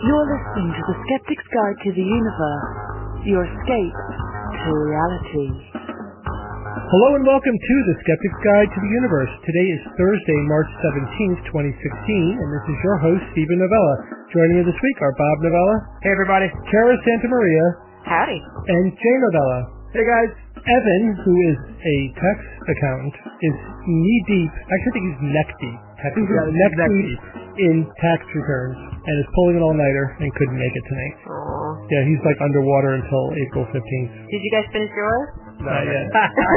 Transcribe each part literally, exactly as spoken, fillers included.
You're listening to The Skeptic's Guide to the Universe, your escape to reality. Hello and welcome to The Skeptic's Guide to the Universe. Today is Thursday, March seventeenth, twenty sixteen, and this is your host, Stephen Novella. Joining me this week are Bob Novella. Hey, everybody. Cara Santa Maria. Howdy. And Jay Novella. Hey, guys. Evan, who is a tax accountant, is knee-deep, actually I think he's neck-deep, tax, yeah, neck-deep in tax returns, and is pulling an all-nighter and couldn't make it tonight. Aww. Yeah, he's like underwater until April fifteenth. Did you guys finish yours? Not yet.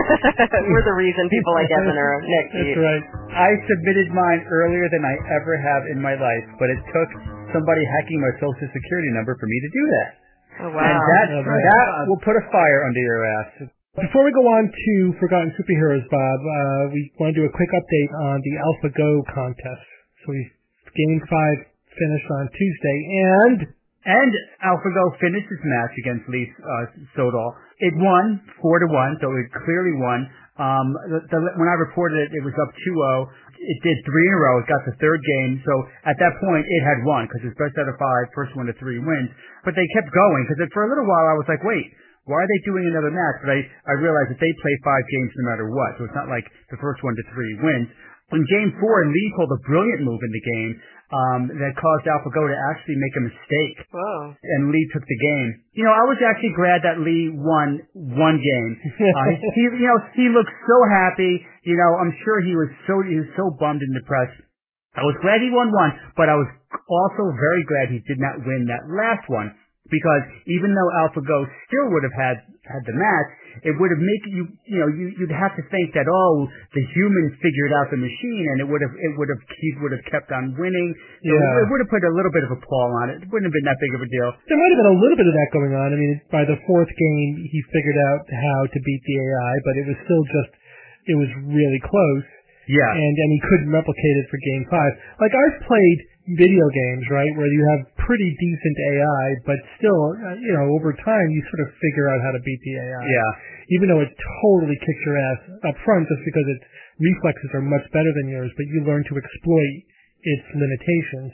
We're the reason people like Evan are neck-deep. That's right. I submitted mine earlier than I ever have in my life, but it took somebody hacking my social security number for me to do that. Oh, wow. And that, Oh, right. that will put a fire under your ass. Before we go on to Forgotten Superheroes, Bob, uh, we want to do a quick update on the AlphaGo contest. So we Game five finished on Tuesday, and... And AlphaGo finished his match against Lee uh, Sodal. It won four to one, so it clearly won. Um, the, the, when I reported it, it was up two oh. It did three in a row. It got the third game. So at that point, it had won because it was best out of five, first one to three wins. But they kept going because for a little while I was like, wait, why are they doing another match? But I, I realized that they play five games no matter what. So it's not like the first one to three wins. In game four, Lee pulled a brilliant move in the game um, that caused AlphaGo to actually make a mistake. Whoa. And Lee took the game. You know, I was actually glad that Lee won one game. Uh, he, you know, he looked so happy. You know, I'm sure he was so he was so bummed and depressed. I was glad he won one, but I was also very glad he did not win that last one. Because even though AlphaGo still would have had, had the match, it would have made you, you know, you, you'd have to think that, oh, the humans figured out the machine and it would have, it would have, he would have kept on winning. So yeah. It would have put a little bit of a pall on it. It wouldn't have been that big of a deal. There might have been a little bit of that going on. I mean, by the fourth game, he figured out how to beat the A I, but it was still just, it was really close. Yeah. And, and he couldn't replicate it for game five. Like, I've played video games, right, where you have pretty decent A I, but still, uh, you know, over time, you sort of figure out how to beat the A I. Yeah. Even though it totally kicks your ass up front just because its reflexes are much better than yours, but you learn to exploit its limitations.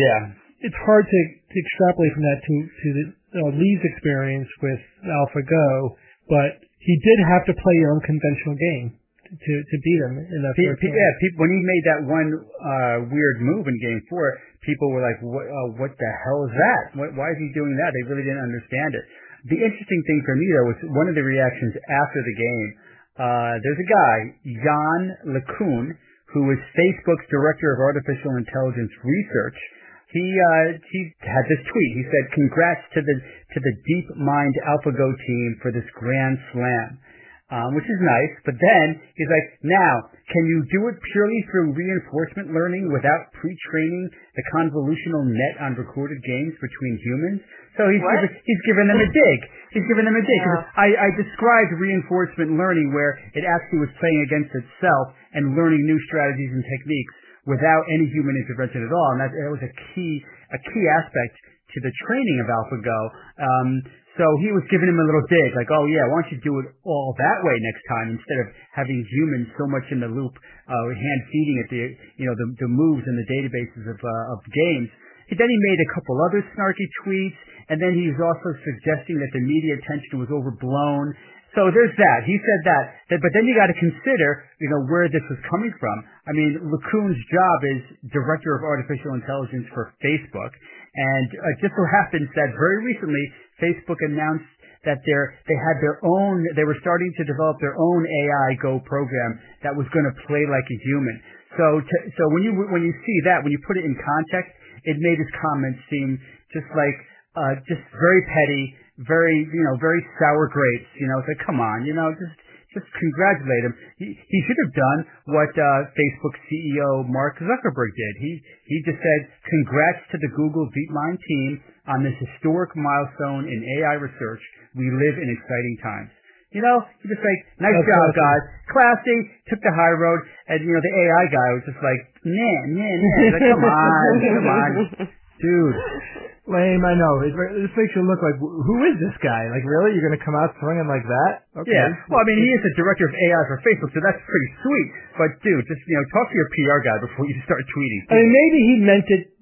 Yeah. It's hard to, to extrapolate from that to, to the, uh, Lee's experience with AlphaGo, but he did have to play an unconventional game to to beat him in that first game. Yeah, people, when he made that one uh, weird move in game four, people were like, what, uh, what the hell is that? What, why is he doing that? They really didn't understand it. The interesting thing for me, though, was one of the reactions after the game. Uh, there's a guy, Jan LeCun, who is Facebook's Director of Artificial Intelligence Research. He uh, he had this tweet. He said, congrats to the, to the DeepMind AlphaGo team for this grand slam. Um, which is nice, but then he's like, now, can you do it purely through reinforcement learning without pre-training the convolutional net on recorded games between humans? So he's given, he's given them a dig. He's given them a dig. Yeah. I, I described reinforcement learning where it actually was playing against itself and learning new strategies and techniques without any human intervention at all, and that, that was a key a key aspect to the training of AlphaGo. Um, So he was giving him a little dig, like, oh yeah, why don't you do it all that way next time instead of having humans so much in the loop, uh, hand feeding it the, you know, the, the moves and the databases of, uh, of games. Then he made a couple other snarky tweets, and then he was also suggesting that the media attention was overblown. So there's that. He said that, that but then you got to consider, you know, where this was coming from. I mean, LeCun's job is Director of Artificial Intelligence for Facebook, and uh, just so happens that very recently Facebook announced that they're, they had their own, they were starting to develop their own A I Go program that was going to play like a human. So, to, so when you when you see that, when you put it in context, it made his comments seem just like uh, just very petty, very you know very sour grapes. You know, it's like, come on, you know, just just congratulate him. He he should have done what uh, Facebook C E O Mark Zuckerberg did. He he just said, congrats to the Google DeepMind team on this historic milestone in A I research. We live in exciting times. You know, you just like, nice That's job, awesome. guys. Classy, took the high road, and you know the A I guy was just like, nah, nah, nah. He's like, come on, come on, dude. Lame, I know. It, this makes you look like, who is this guy? Like, really? You're going to come out swinging like that? Okay. Yeah. Well, I mean, he is the director of A I for Facebook, so that's pretty sweet. But, dude, just, you know, talk to your P R guy before you start tweeting. I mean, maybe he meant it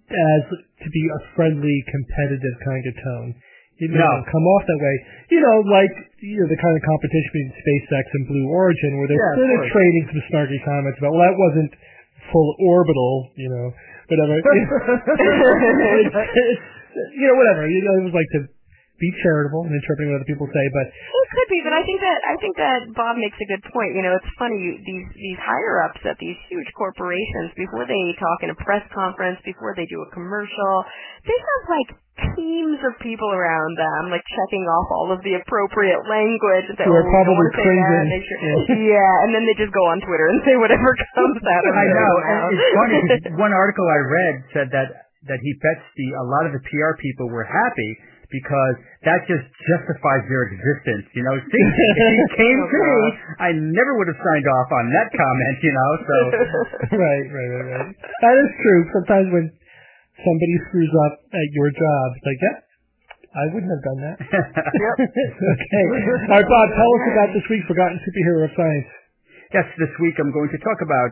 as to be a friendly, competitive kind of tone. It may No. not come off that way. You know, like you know, the kind of competition between SpaceX and Blue Origin, where they're Yeah, of sort of course. trading some snarky comments about, well, that wasn't full orbital, you know, whatever. it's, it's, you know, whatever. You know, it was like to be charitable and interpreting what other people say, but It could be, but I think that I think that Bob makes a good point. You know, it's funny, you, these these higher ups at these huge corporations, before they talk in a press conference, before they do a commercial, they have like teams of people around them, like checking off all of the appropriate language. And say, who oh, are we don't probably want to say that. cringing. Make sure. Yeah. Yeah, and then they just go on Twitter and say whatever comes out of I their know, mouth. and it's funny because one article I read said that that he bets the a lot of the P R people were happy because that just justifies their existence. You know, see, if he came Oh, to me, God. I never would have signed off on that comment. You know, so right, right, right, right. That is true. Sometimes when somebody screws up at your job, it's like, yeah, I wouldn't have done that. Yep. Okay. All right, Bob, tell us about this week's Forgotten Superhero of Science. yes, this week I'm going to talk about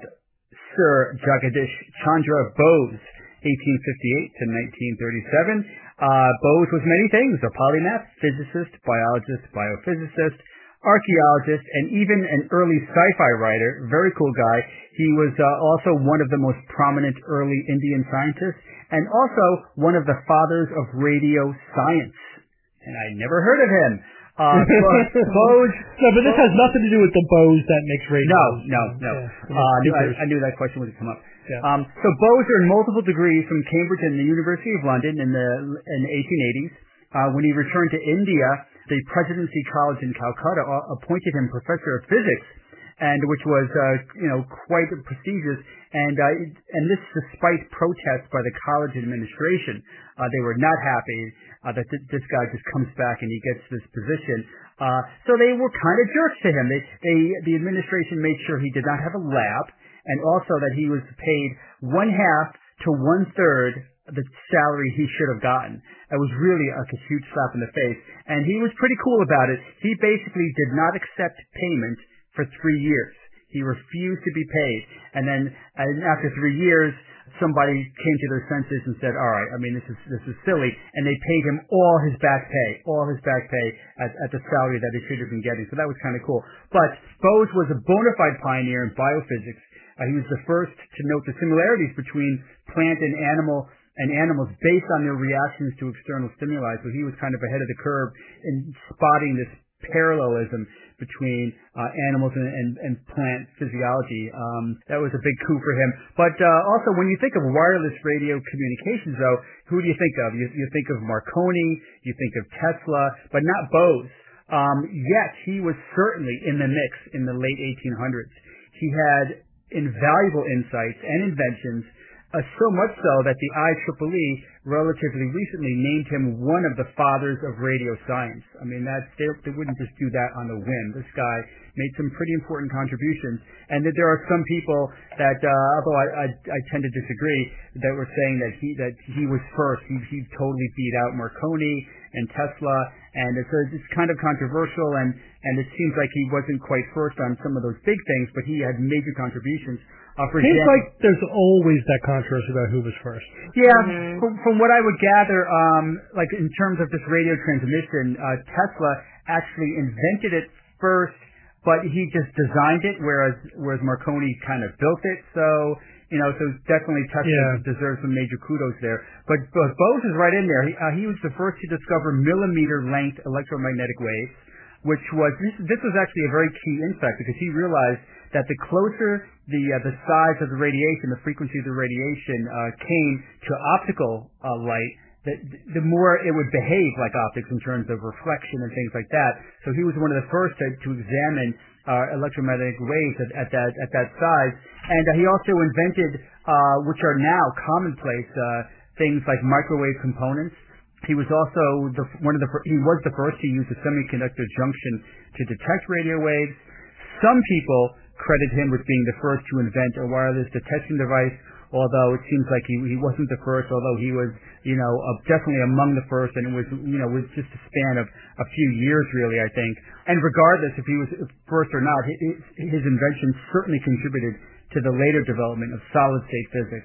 Sir Jagadish Chandra Bose, eighteen fifty-eight to nineteen thirty-seven. Uh, Bose was many things: a polymath, physicist, biologist, biophysicist, archaeologist, and even an early sci-fi writer. Very cool guy. He was uh, also one of the most prominent early Indian scientists, and also one of the fathers of radio science. And I never heard of him. Uh, Bose. No, but this has nothing to do with the bows that makes radio. No, no, no. Yeah. Uh, I, knew, I, Speakers. I knew that question would come up. Yeah. Um, so Bose earned multiple degrees from Cambridge and the University of London in the in the eighteen eighties. Uh, when he returned to India, the Presidency College in Calcutta uh, appointed him professor of physics, and which was uh, you know quite prestigious. And uh, and this despite protests by the college administration. Uh, they were not happy uh, that th- this guy just comes back and he gets this position. Uh, so they were kind of jerks to him. They, they, the administration made sure he did not have a lab, and also that he was paid one half to one third the salary he should have gotten. It was really like a huge slap in the face, and he was pretty cool about it. He basically did not accept payment for three years. He refused to be paid, and then and after three years, somebody came to their senses and said, all right, I mean, this is this is silly, and they paid him all his back pay, all his back pay at, at the salary that he should have been getting. So that was kind of cool. But Bose was a bona fide pioneer in biophysics. Uh, he was the first to note the similarities between plant and animal and animals based on their reactions to external stimuli. So he was kind of ahead of the curve in spotting this parallelism between uh, animals and, and, and plant physiology. Um, that was a big coup for him. But uh, also, when you think of wireless radio communications, though, who do you think of? You, you think of Marconi, you think of Tesla, but not Bose. Um, yet he was certainly in the mix in the late eighteen hundreds. He had invaluable insights and inventions, Uh, so much so that the I triple E relatively recently named him one of the fathers of radio science. I mean, that they, they wouldn't just do that on a whim. This guy made some pretty important contributions, and that there are some people that, uh, although I, I, I tend to disagree, that were saying that he that he was first. He, he totally beat out Marconi and Tesla, and it's, uh, it's kind of controversial, and and it seems like he wasn't quite first on some of those big things, but he had major contributions. Uh, for Seems example, like there's always that controversy about who was first. Yeah, Mhm. from, from what I would gather, um, like in terms of this radio transmission, uh, Tesla actually invented it first, but he just designed it, whereas whereas Marconi kind of built it. So you know, so definitely Tesla Yeah. deserves some major kudos there. But, but Bose is right in there. He, uh, he was the first to discover millimeter length electromagnetic waves, which was this, this was actually a very key insight because he realized that the closer the uh, the size of the radiation, the frequency of the radiation uh, came to optical uh, light, the, the more it would behave like optics in terms of reflection and things like that. So he was one of the first to, to examine uh, electromagnetic waves at, at that at that size, and uh, he also invented, uh, which are now commonplace, uh, things like microwave components. He was also the, one of the he was the first to use a semiconductor junction to detect radio waves. Some people credit him with being the first to invent a wireless detection device, although it seems like he he wasn't the first, although he was, you know, uh, definitely among the first, and it was, you know, was just a span of a few years, really, I think. And regardless if he was first or not, his, his invention certainly contributed to the later development of solid-state physics.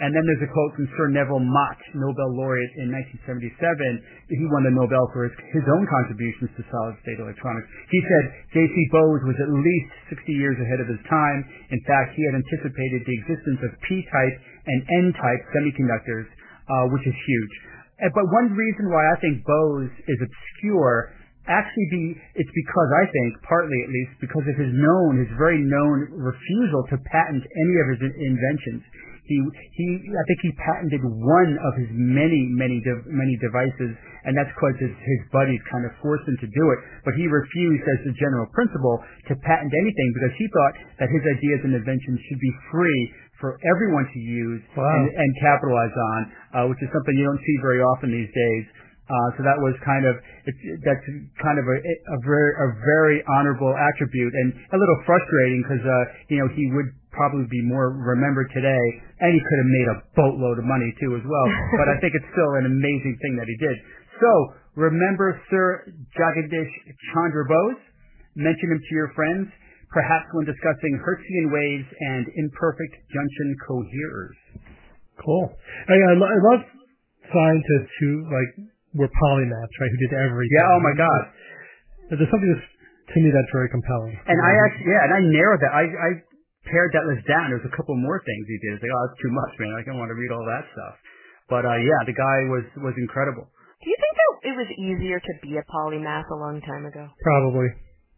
And then there's a quote from Sir Neville Mott, Nobel laureate in nineteen seventy-seven. He won the Nobel for his, his own contributions to solid-state electronics. He said J C Bose was at least sixty years ahead of his time. In fact, he had anticipated the existence of P-type and N-type semiconductors, uh, which is huge. Uh, but one reason why I think Bose is obscure actually be it's because I think, partly at least, because of his known, his very known refusal to patent any of his inventions. He, he, I think he patented one of his many, many, de- many devices, and that's because his, his buddies kind of forced him to do it. But he refused, as a general principle, to patent anything because he thought that his ideas and inventions should be free for everyone to use wow. and, and capitalize on, uh, which is something you don't see very often these days. Uh, so that was kind of it's, that's kind of a, a very a very honorable attribute, and a little frustrating because uh, you know he would probably be more remembered today, and he could have made a boatload of money too as well. But I think it's still an amazing thing that he did. So remember Sir Jagadish Chandra Bose. Mention him to your friends, perhaps when discussing Hertzian waves and imperfect junction coherers. Cool. I, I, I love scientists who like. were polymaths, right, who did everything. Yeah, oh my God. There's something that's, to me that's very compelling. And I actually, yeah, and I narrowed that. I, I pared that list down. There's a couple more things he did. It's like, oh, that's too much, man. I don't want to read all that stuff. But, uh, yeah, the guy was, was incredible. Do you think that it was easier to be a polymath a long time ago? Probably.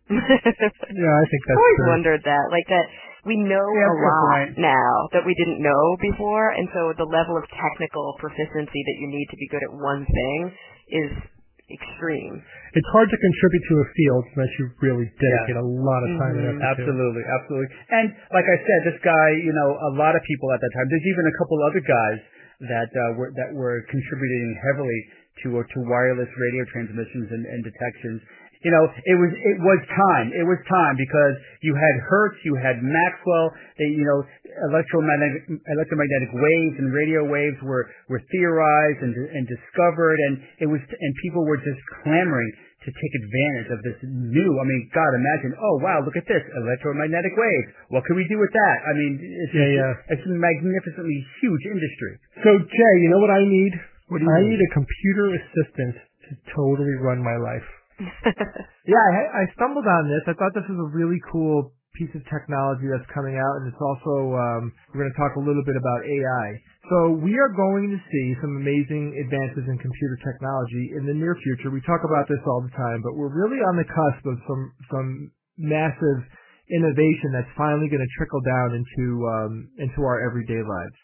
Yeah, I think that's I always true. wondered that, like that we know yeah, a lot point. now that we didn't know before, and so the level of technical proficiency that you need to be good at one thing is extreme. It's hard to contribute to a field unless you really dedicate Yeah. a lot of time Mm-hmm. and effort Absolutely, absolutely. And like I said, this guy, you know, a lot of people at that time. There's even a couple other guys that uh, were that were contributing heavily to uh, to wireless radio transmissions and, and detections. You know, it was it was time. It was time because you had Hertz, you had Maxwell. They, you know, electromagnetic electromagnetic waves and radio waves were were theorized and and discovered, and it was and people were just clamoring to take advantage of this new. I mean, God, imagine. Oh wow, look at this electromagnetic waves. What can we do with that? I mean, it's Yeah, yeah. it's a magnificently huge industry. So, Jay, you know what I need? What do you I need? need a computer assistant to totally run my life. Yeah, I, I stumbled on this. I thought this was a really cool piece of technology that's coming out, and it's also, um, we're going to talk a little bit about A I. So we are going to see some amazing advances in computer technology in the near future. We talk about this all the time, but we're really on the cusp of some, some massive innovation that's finally going to trickle down into, um, into our everyday lives.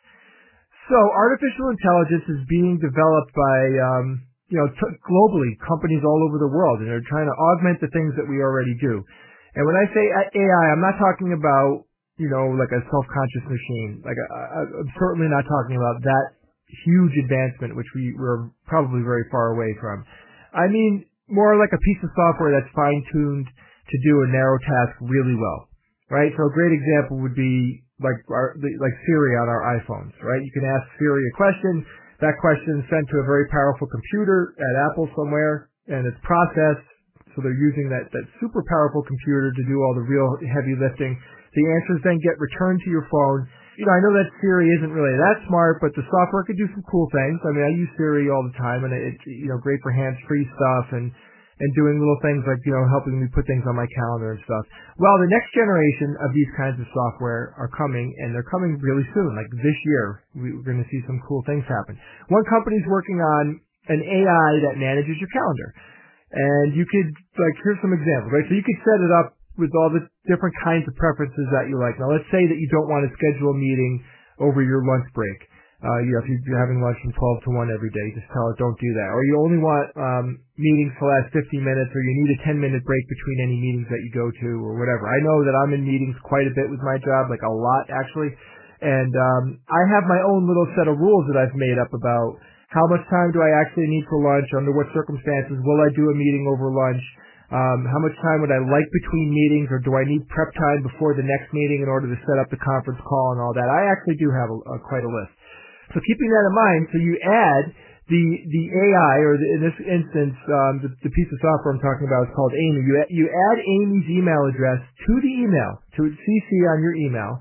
So artificial intelligence is being developed by, um, you know, t- globally, companies all over the world, and they're trying to augment the things that we already do. And when I say A I, I'm not talking about, you know, like a self-conscious machine. Like, I, I'm certainly not talking about that huge advancement, which we, we're probably very far away from. I mean, more like a piece of software that's fine-tuned to do a narrow task really well, right? So a great example would be like our, like Siri on our iPhones, right? You can ask Siri a question. That question is sent to a very powerful computer at Apple somewhere, and it's processed. So they're using that, that super powerful computer to do all the real heavy lifting. The answers then get returned to your phone. You know, I know that Siri isn't really that smart, but the software could do some cool things. I mean, I use Siri all the time, and it's, you know, great for hands-free stuff and and doing little things like, you know, helping me put things on my calendar and stuff. Well, the next generation of these kinds of software are coming, and they're coming really soon. Like this year, we- we're going to see some cool things happen. One company's working on an A I that manages your calendar. And you could, like, here's some examples, right? So you could set it up with all the different kinds of preferences that you like. Now, let's say that you don't want to schedule a meeting over your lunch break. Uh, you know, if you're having lunch from twelve to one every day, just tell it, don't do that. Or you only want um, meetings to last fifteen minutes, or you need a ten-minute break between any meetings that you go to, or whatever. I know that I'm in meetings quite a bit with my job, like a lot, actually. And um, I have my own little set of rules that I've made up about how much time do I actually need for lunch, under what circumstances will I do a meeting over lunch, um, how much time would I like between meetings, or do I need prep time before the next meeting in order to set up the conference call and all that. I actually do have a, a, quite a list. So keeping that in mind, so you add the the A I, or the, in this instance, um, the, the piece of software I'm talking about is called Amy. You you add Amy's email address to the email, to C C on your email,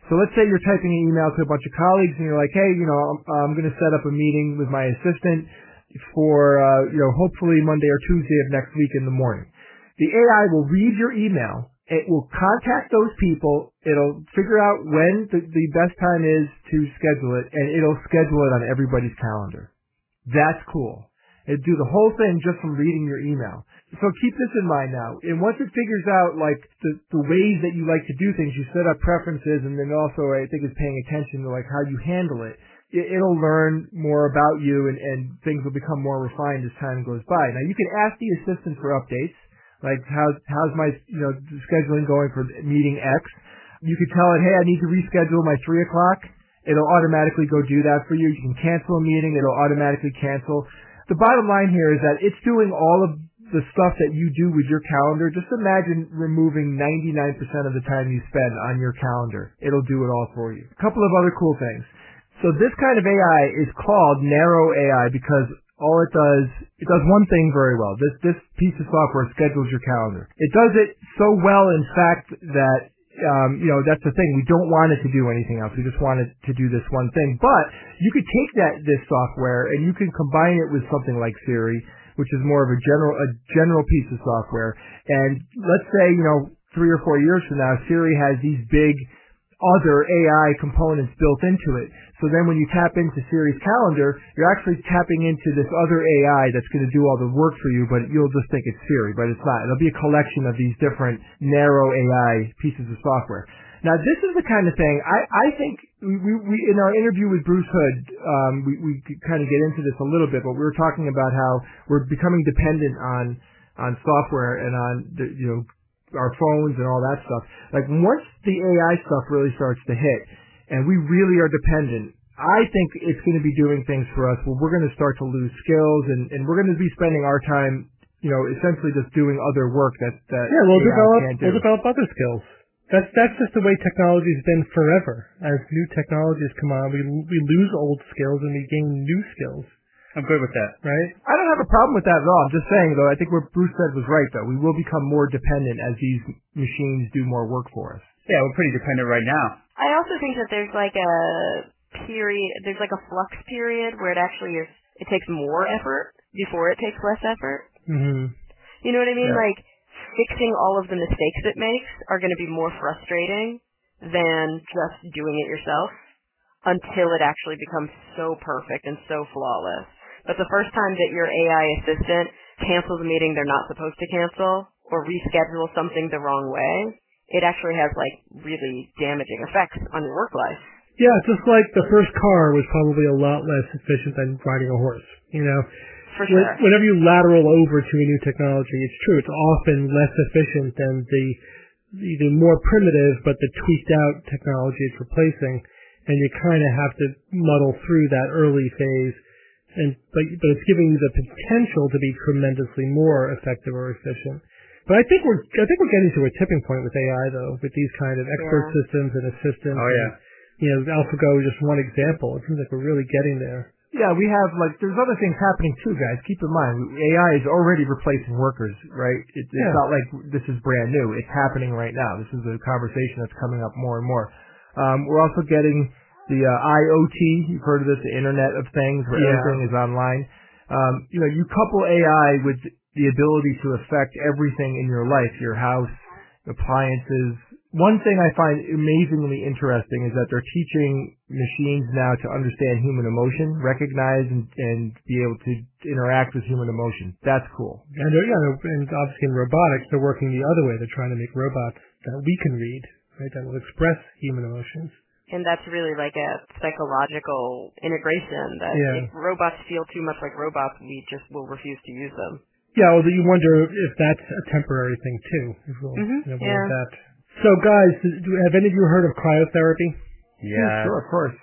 So let's say you're typing an email to a bunch of colleagues and you're like, hey, you know, I'm, I'm going to set up a meeting with my assistant for, uh, you know, hopefully Monday or Tuesday of next week in the morning. The A I will read your email. It will contact those people. It'll figure out when the, the best time is to schedule it, and it'll schedule it on everybody's calendar. That's cool. It'll do the whole thing just from reading your email. So keep this in mind now. And once it figures out, like, the, the ways that you like to do things, you set up preferences, and then also, I think, is paying attention to, like, how you handle it. it it'll learn more about you, and, and things will become more refined as time goes by. Now, you can ask the assistant for updates. Like, how's, how's my, you know, scheduling going for meeting X? You could tell it, hey, I need to reschedule my three o'clock. It'll automatically go do that for you. You can cancel a meeting. It'll automatically cancel. The bottom line here is that it's doing all of the stuff that you do with your calendar. Just imagine removing ninety-nine percent of the time you spend on your calendar. It'll do it all for you. A couple of other cool things. So this kind of A I is called narrow A I because all it does, it does one thing very well. This this piece of software schedules your calendar. It does it so well, in fact, that, um, you know, that's the thing. We don't want it to do anything else. We just want it to do this one thing. But you could take that this software and you can combine it with something like Siri, which is more of a general a general piece of software. And let's say, you know, three or four years from now, Siri has these big other A I components built into it. So then when you tap into Siri's calendar, you're actually tapping into this other A I that's going to do all the work for you, but you'll just think it's Siri, but it's not. It'll be a collection of these different narrow A I pieces of software. Now, this is the kind of thing, I, I think, we, we, we in our interview with Bruce Hood, um, we, we kind of get into this a little bit, but we were talking about how we're becoming dependent on, on software and on, the, you know, our phones and all that stuff. Like, once the A I stuff really starts to hit, and we really are dependent, I think it's going to be doing things for us where we're going to start to lose skills, and, and we're going to be spending our time, you know, essentially just doing other work that, that yeah, we'll A I develop, can't do. We'll develop other skills. That's that's just the way technology's been forever. As new technologies come on, we we lose old skills and we gain new skills. I'm good with that. Right? I don't have a problem with that at all. I'm just saying, though, I think what Bruce said was right, though. We will become more dependent as these machines do more work for us. Yeah, we're pretty dependent right now. I also think that there's like a period, there's like a flux period where it actually is, it takes more effort before it takes less effort. Mm-hmm. You know what I mean? Yeah. Like, fixing all of the mistakes it makes are going to be more frustrating than just doing it yourself until it actually becomes so perfect and so flawless. But the first time that your A I assistant cancels a meeting they're not supposed to cancel or reschedule something the wrong way, it actually has, like, really damaging effects on your work life. Yeah, just like the first car was probably a lot less efficient than riding a horse, you know? For sure. Whenever you lateral over to a new technology, it's true, it's often less efficient than the, the more primitive but the tweaked out technology it's replacing, and you kind of have to muddle through that early phase. And but, but it's giving you the potential to be tremendously more effective or efficient. But I think we're I think we're getting to a tipping point with A I though, with these kind of expert Yeah. systems and assistants. Oh yeah. And, you know, AlphaGo is just one example. It seems like we're really getting there. Yeah, we have, like, there's other things happening too, guys. Keep in mind, A I is already replacing workers, right? It, it's Yeah. not like this is brand new. It's happening right now. This is a conversation that's coming up more and more. Um, we're also getting the uh, I O T, you've heard of this, the Internet of Things, where Yeah. everything is online. Um, you know, you couple A I with the ability to affect everything in your life, your house, appliances. One thing I find amazingly interesting is that they're teaching machines now to understand human emotion, recognize and, and be able to interact with human emotion. That's cool. And, they're- yeah, and obviously in robotics, they're working the other way. They're trying to make robots that we can read, right, that will express human emotions. And that's really like a psychological integration that Yeah. if robots feel too much like robots, we just will refuse to use them. Yeah, well, you wonder if that's a temporary thing too. If we'll, Mhm, you know, we'll yeah. have that. So, guys, do- have any of you heard of cryotherapy? Yeah. Sure, of course.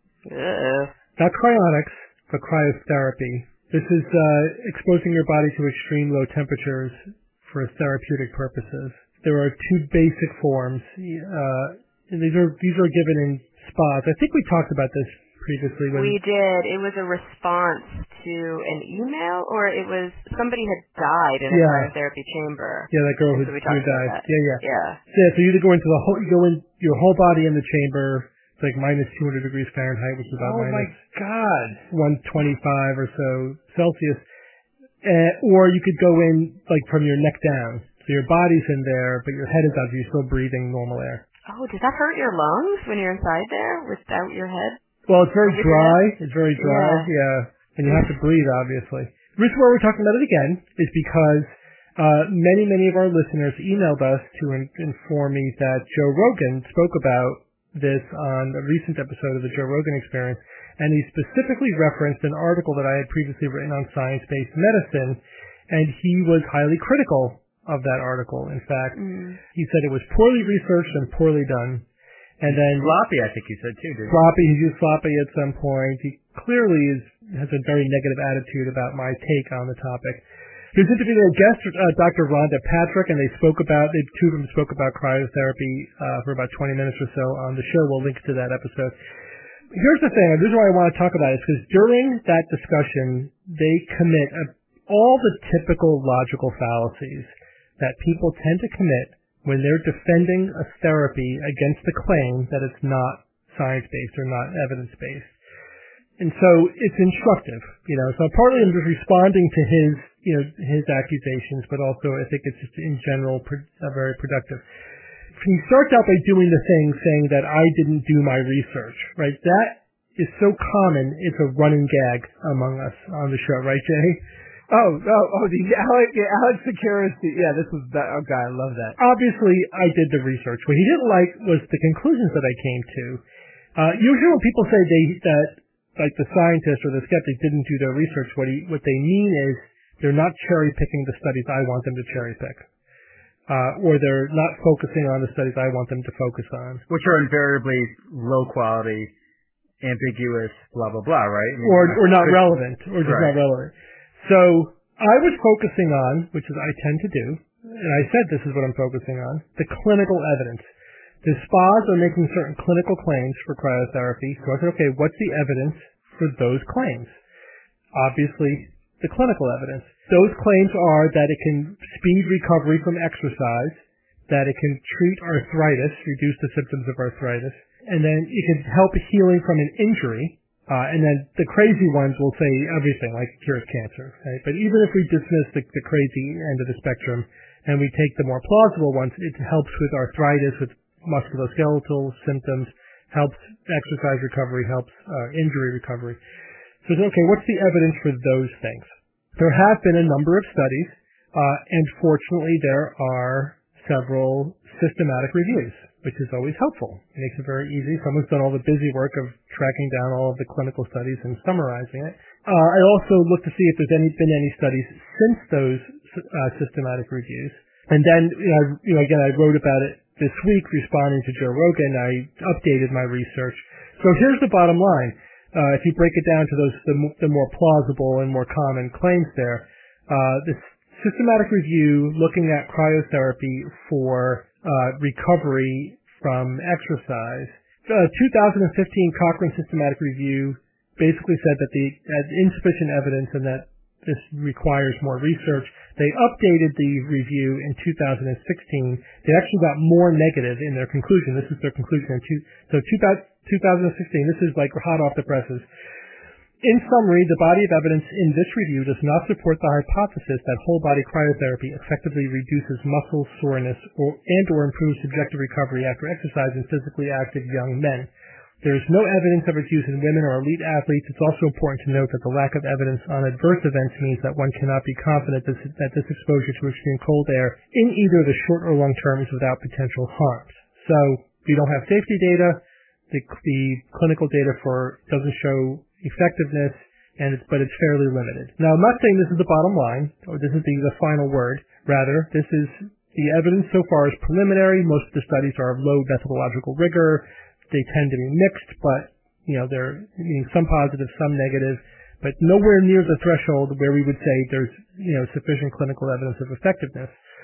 Ugh. Not cryonics, but cryotherapy. This is uh, exposing your body to extreme low temperatures for therapeutic purposes. There are two basic forms. Uh, and these are these are given in spas. I think we talked about this previously. When we did. It was a response to an email, or it was somebody had died in a yeah. cryotherapy chamber. Yeah, that girl who, so we who died. That. Yeah, yeah. Yeah. Yeah, so you either go into the whole, you go in your whole body in the chamber, it's like minus two hundred degrees Fahrenheit, which is about oh minus my God. one twenty-five or so Celsius. Uh, or you could go in like from your neck down. So your body's in there, but your head is out, so you're still breathing normal air. Oh, does that hurt your lungs when you're inside there without your head? Well, it's very dry. It's very dry, yeah. yeah. And you have to breathe, obviously. The reason why we're talking about it again is because uh, many, many of our listeners emailed us to in- inform me that Joe Rogan spoke about this on a recent episode of the Joe Rogan Experience, and he specifically referenced an article that I had previously written on science-based medicine, and he was highly critical of that article. In fact, mm. he said it was poorly researched and poorly done. And then sloppy, I think you said too, didn't you? Sloppy, he used sloppy at some point. He clearly is, has a very negative attitude about my take on the topic. He was interviewing a guest, uh, Doctor Rhonda Patrick, and they spoke about, they, two of them spoke about cryotherapy uh, for about twenty minutes or so on the show. We'll link to that episode. Here's the thing, the reason why I want to talk about it is because during that discussion, they commit a, all the typical logical fallacies that people tend to commit when they're defending a therapy against the claim that it's not science-based or not evidence-based. And so it's instructive, you know. So partly I'm just responding to his, you know, his accusations, but also I think it's just in general pro- uh, very productive. He starts out by doing the thing saying that I didn't do my research, right? That is so common, it's a running gag among us on the show, right, Jay? Oh, oh, oh, the Alex, yeah, Alex Tsakiris, yeah, this was, that, oh God, I love that. Obviously, I did the research. What he didn't like was the conclusions that I came to. Uh, usually when people say they, that, like the scientist or the skeptic didn't do their research, what he, what they mean is they're not cherry picking the studies I want them to cherry pick. Uh, or they're not focusing on the studies I want them to focus on. Which are invariably low quality, ambiguous, blah, blah, blah, right? I mean, or, or not could, relevant, or just right. not relevant. So I was focusing on, which is I tend to do, and I said this is what I'm focusing on, the clinical evidence. The spas are making certain clinical claims for cryotherapy, so I said, okay, what's the evidence for those claims? Obviously, the clinical evidence. Those claims are that it can speed recovery from exercise, that it can treat arthritis, reduce the symptoms of arthritis, and then it can help healing from an injury. Uh, and then the crazy ones will say everything, like it cures cancer. Right? But even if we dismiss the, the crazy end of the spectrum and we take the more plausible ones, it helps with arthritis, with musculoskeletal symptoms, helps exercise recovery, helps uh, injury recovery. So, okay, what's the evidence for those things? There have been a number of studies, uh, and fortunately there are several systematic reviews, which is always helpful. It makes it very easy. Someone's done all the busy work of tracking down all of the clinical studies and summarizing it. Uh, I also looked to see if there's any, been any studies since those uh, systematic reviews. And then, you know, you know, again, I wrote about it this week responding to Joe Rogan. I updated my research. So here's the bottom line. Uh, if you break it down to those the, the more plausible and more common claims there, uh, this systematic review looking at cryotherapy for uh, recovery from exercise. The two thousand fifteen Cochrane systematic review basically said that the had insufficient evidence and that this requires more research. They updated the review in two thousand sixteen. They actually got more negative in their conclusion. This is their conclusion. In two, so two thousand sixteen, this is like hot off the presses. In summary, the body of evidence in this review does not support the hypothesis that whole-body cryotherapy effectively reduces muscle soreness or, and or improves subjective recovery after exercise in physically active young men. There is no evidence of its use in women or elite athletes. It's also important to note that the lack of evidence on adverse events means that one cannot be confident this, that this exposure to extreme cold air in either the short or long term is without potential harms. So we don't have safety data. The, the clinical data for doesn't show effectiveness, and it's, but it's fairly limited. Now, I'm not saying this is the bottom line, or this is the, the final word. Rather, this is the evidence so far is preliminary. Most of the studies are of low methodological rigor. They tend to be mixed, but, you know, they're meaning some positive, some negative, but nowhere near the threshold where we would say there's, you know, sufficient clinical evidence of effectiveness.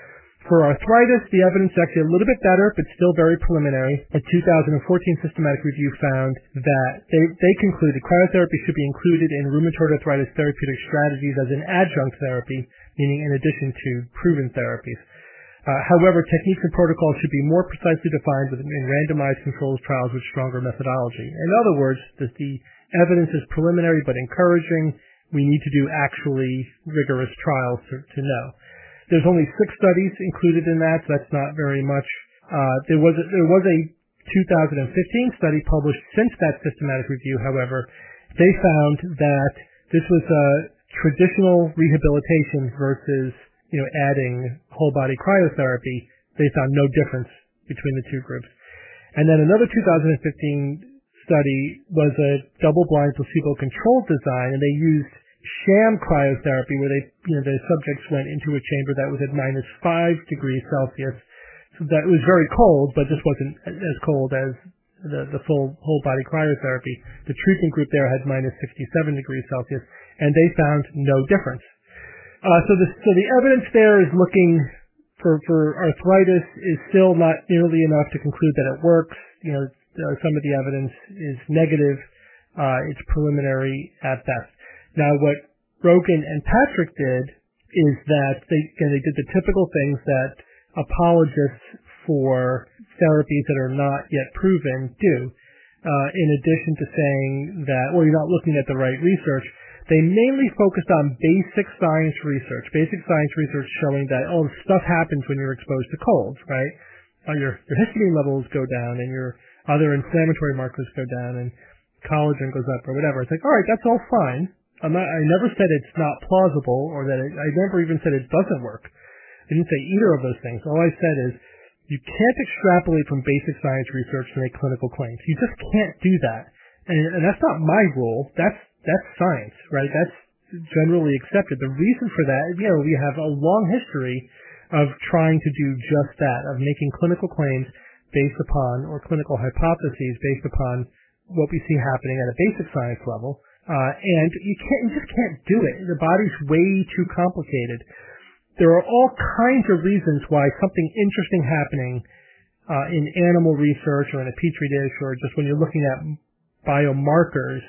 For arthritis, the evidence is actually a little bit better, but still very preliminary. A two thousand fourteen systematic review found that they, they concluded cryotherapy should be included in rheumatoid arthritis therapeutic strategies as an adjunct therapy, meaning in addition to proven therapies. Uh, however, techniques and protocols should be more precisely defined within randomized controlled trials with stronger methodology. In other words, the, the evidence is preliminary but encouraging. We need to do actually rigorous trials to, to know. There's only six studies included in that, so that's not very much. Uh, there was a, there was a two thousand fifteen study published since that systematic review. However, they found that this was a traditional rehabilitation versus, you know, adding whole body cryotherapy. They found no difference between the two groups. And then another two thousand fifteen study was a double-blind placebo-controlled design, and they used sham cryotherapy, where they, you know, the subjects went into a chamber that was at minus five degrees Celsius. So that was very cold, but this wasn't as cold as the, the full whole body cryotherapy. The treatment group there had minus sixty-seven degrees Celsius, and they found no difference. Uh, so the so the evidence there is looking for for arthritis is still not nearly enough to conclude that it works. You know, uh, some of the evidence is negative. Uh, it's preliminary at best. Now, what Rogan and Patrick did is that they, again, they did the typical things that apologists for therapies that are not yet proven do. Uh, in addition to saying that, well, you're not looking at the right research, they mainly focused on basic science research, basic science research showing that, oh, stuff happens when you're exposed to colds, right? Uh, your, your histamine levels go down and your other inflammatory markers go down and collagen goes up or whatever. It's like, all right, that's all fine. I'm not, I never said it's not plausible or that it, I never even said it doesn't work. I didn't say either of those things. All I said is you can't extrapolate from basic science research to make clinical claims. You just can't do that. And, and that's not my rule. That's that's science, right? That's generally accepted. The reason for that, you know, we have a long history of trying to do just that, of making clinical claims based upon, or clinical hypotheses based upon what we see happening at a basic science level. Uh, and you can't, you just can't do it. The body's way too complicated. There are all kinds of reasons why something interesting happening uh, in animal research or in a petri dish or just when you're looking at biomarkers,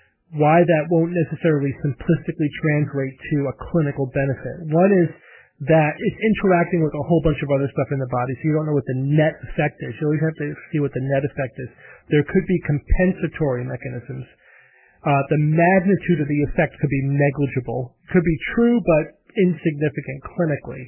why that won't necessarily simplistically translate to a clinical benefit. One is that it's interacting with a whole bunch of other stuff in the body, so you don't know what the net effect is. You always have to see what the net effect is. There could be compensatory mechanisms. Uh, the magnitude of the effect could be negligible. Could be true, but insignificant clinically.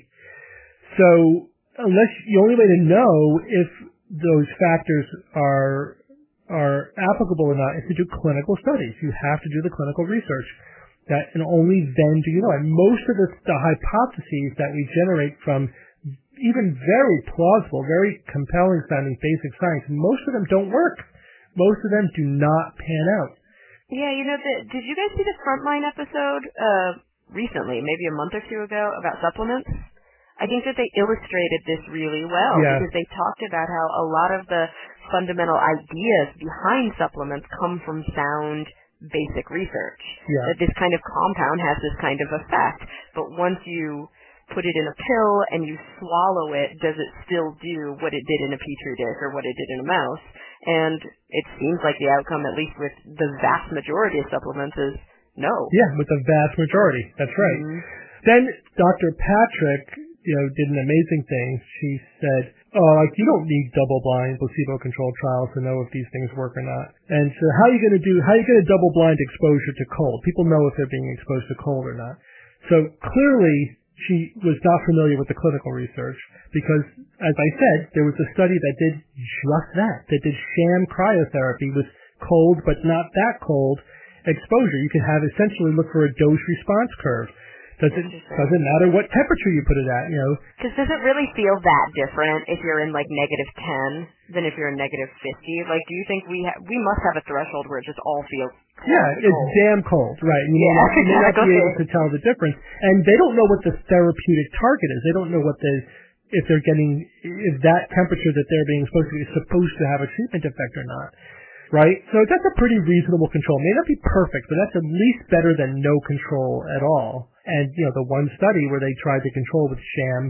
So, unless the only way to know if those factors are are applicable or not is to do clinical studies. You have to do the clinical research. That and only then do you know. And most of the, the hypotheses that we generate from even very plausible, very compelling sounding basic science, most of them don't work. Most of them do not pan out. Yeah, you know, the, did you guys see the Frontline episode uh, recently, maybe a month or two ago, about supplements? I think that they illustrated this really well yeah. because they talked about how a lot of the fundamental ideas behind supplements come from sound basic research. Yeah. That this kind of compound has this kind of effect, but once you put it in a pill and you swallow it, does it still do what it did in a petri dish or what it did in a mouse? And it seems like the outcome, at least with the vast majority of supplements, is no. Yeah, with the vast majority. That's right. Mm-hmm. Then Doctor Patrick, you know, did an amazing thing. She said, oh, like, you don't need double-blind, placebo-controlled trials to know if these things work or not. And so how are you going to do, how are you going to double-blind exposure to cold? People know if they're being exposed to cold or not. So clearly, she was not familiar with the clinical research because, as I said, there was a study that did just that, that did sham cryotherapy with cold but not that cold exposure. You could have essentially look for a dose-response curve. Does it doesn't matter what temperature you put it at, you know. Because does it really feel that different if you're in like negative ten than if you're in negative fifty? Like, do you think we ha- we must have a threshold where it just all feels cold? Yeah, it's cold. damn cold, right? And you yeah, may not, you may not be able okay. to tell the difference, and they don't know what the therapeutic target is. They don't know what the if they're getting if that temperature that they're being exposed to is supposed to have a treatment effect or not. Right? So that's a pretty reasonable control. It may not be perfect, but that's at least better than no control at all. And, you know, the one study where they tried to control with sham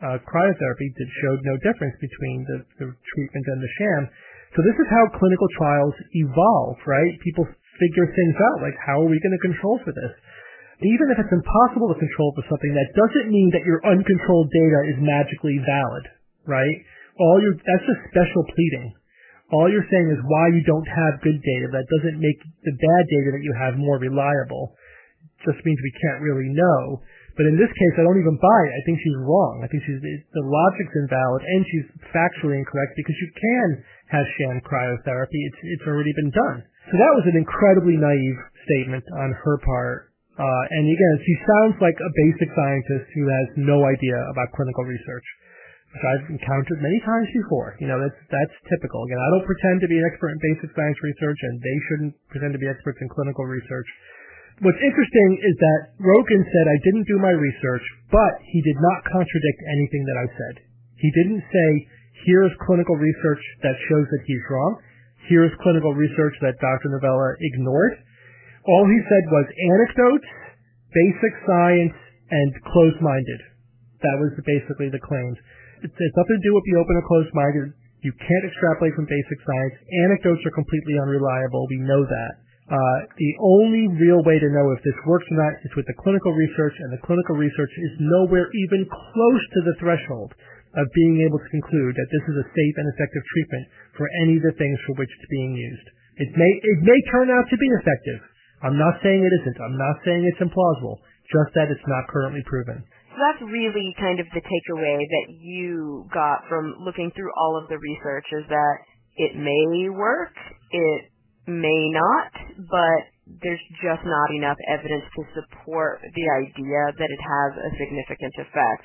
uh, cryotherapy that showed no difference between the, the treatment and the sham. So this is how clinical trials evolve, right? People figure things out, like how are we going to control for this? Even if it's impossible to control for something, that doesn't mean that your uncontrolled data is magically valid, right? All your that's just special pleading. All you're saying is why you don't have good data. That doesn't make the bad data that you have more reliable. It just means we can't really know. But in this case, I don't even buy it. I think she's wrong. I think she's the logic's invalid, and she's factually incorrect because you can have sham cryotherapy. It's it's already been done. So that was an incredibly naive statement on her part. Uh, and again, she sounds like a basic scientist who has no idea about clinical research, which I've encountered many times before. You know, that's that's typical. Again, I don't pretend to be an expert in basic science research, and they shouldn't pretend to be experts in clinical research. What's interesting is that Rogan said, I didn't do my research, but he did not contradict anything that I said. He didn't say, here's clinical research that shows that he's wrong. Here's clinical research that Doctor Novella ignored. All he said was anecdotes, basic science, and closed-minded. That was basically the claims. It's, it's nothing to do with the open or closed-minded. You can't extrapolate from basic science. Anecdotes are completely unreliable. We know that. Uh, the only real way to know if this works or not is with the clinical research, and the clinical research is nowhere even close to the threshold of being able to conclude that this is a safe and effective treatment for any of the things for which it's being used. It may, it may turn out to be effective. I'm not saying it isn't. I'm not saying it's implausible, just that it's not currently proven. So that's really kind of the takeaway that you got from looking through all of the research, is that it may work, it may not, but there's just not enough evidence to support the idea that it has a significant effect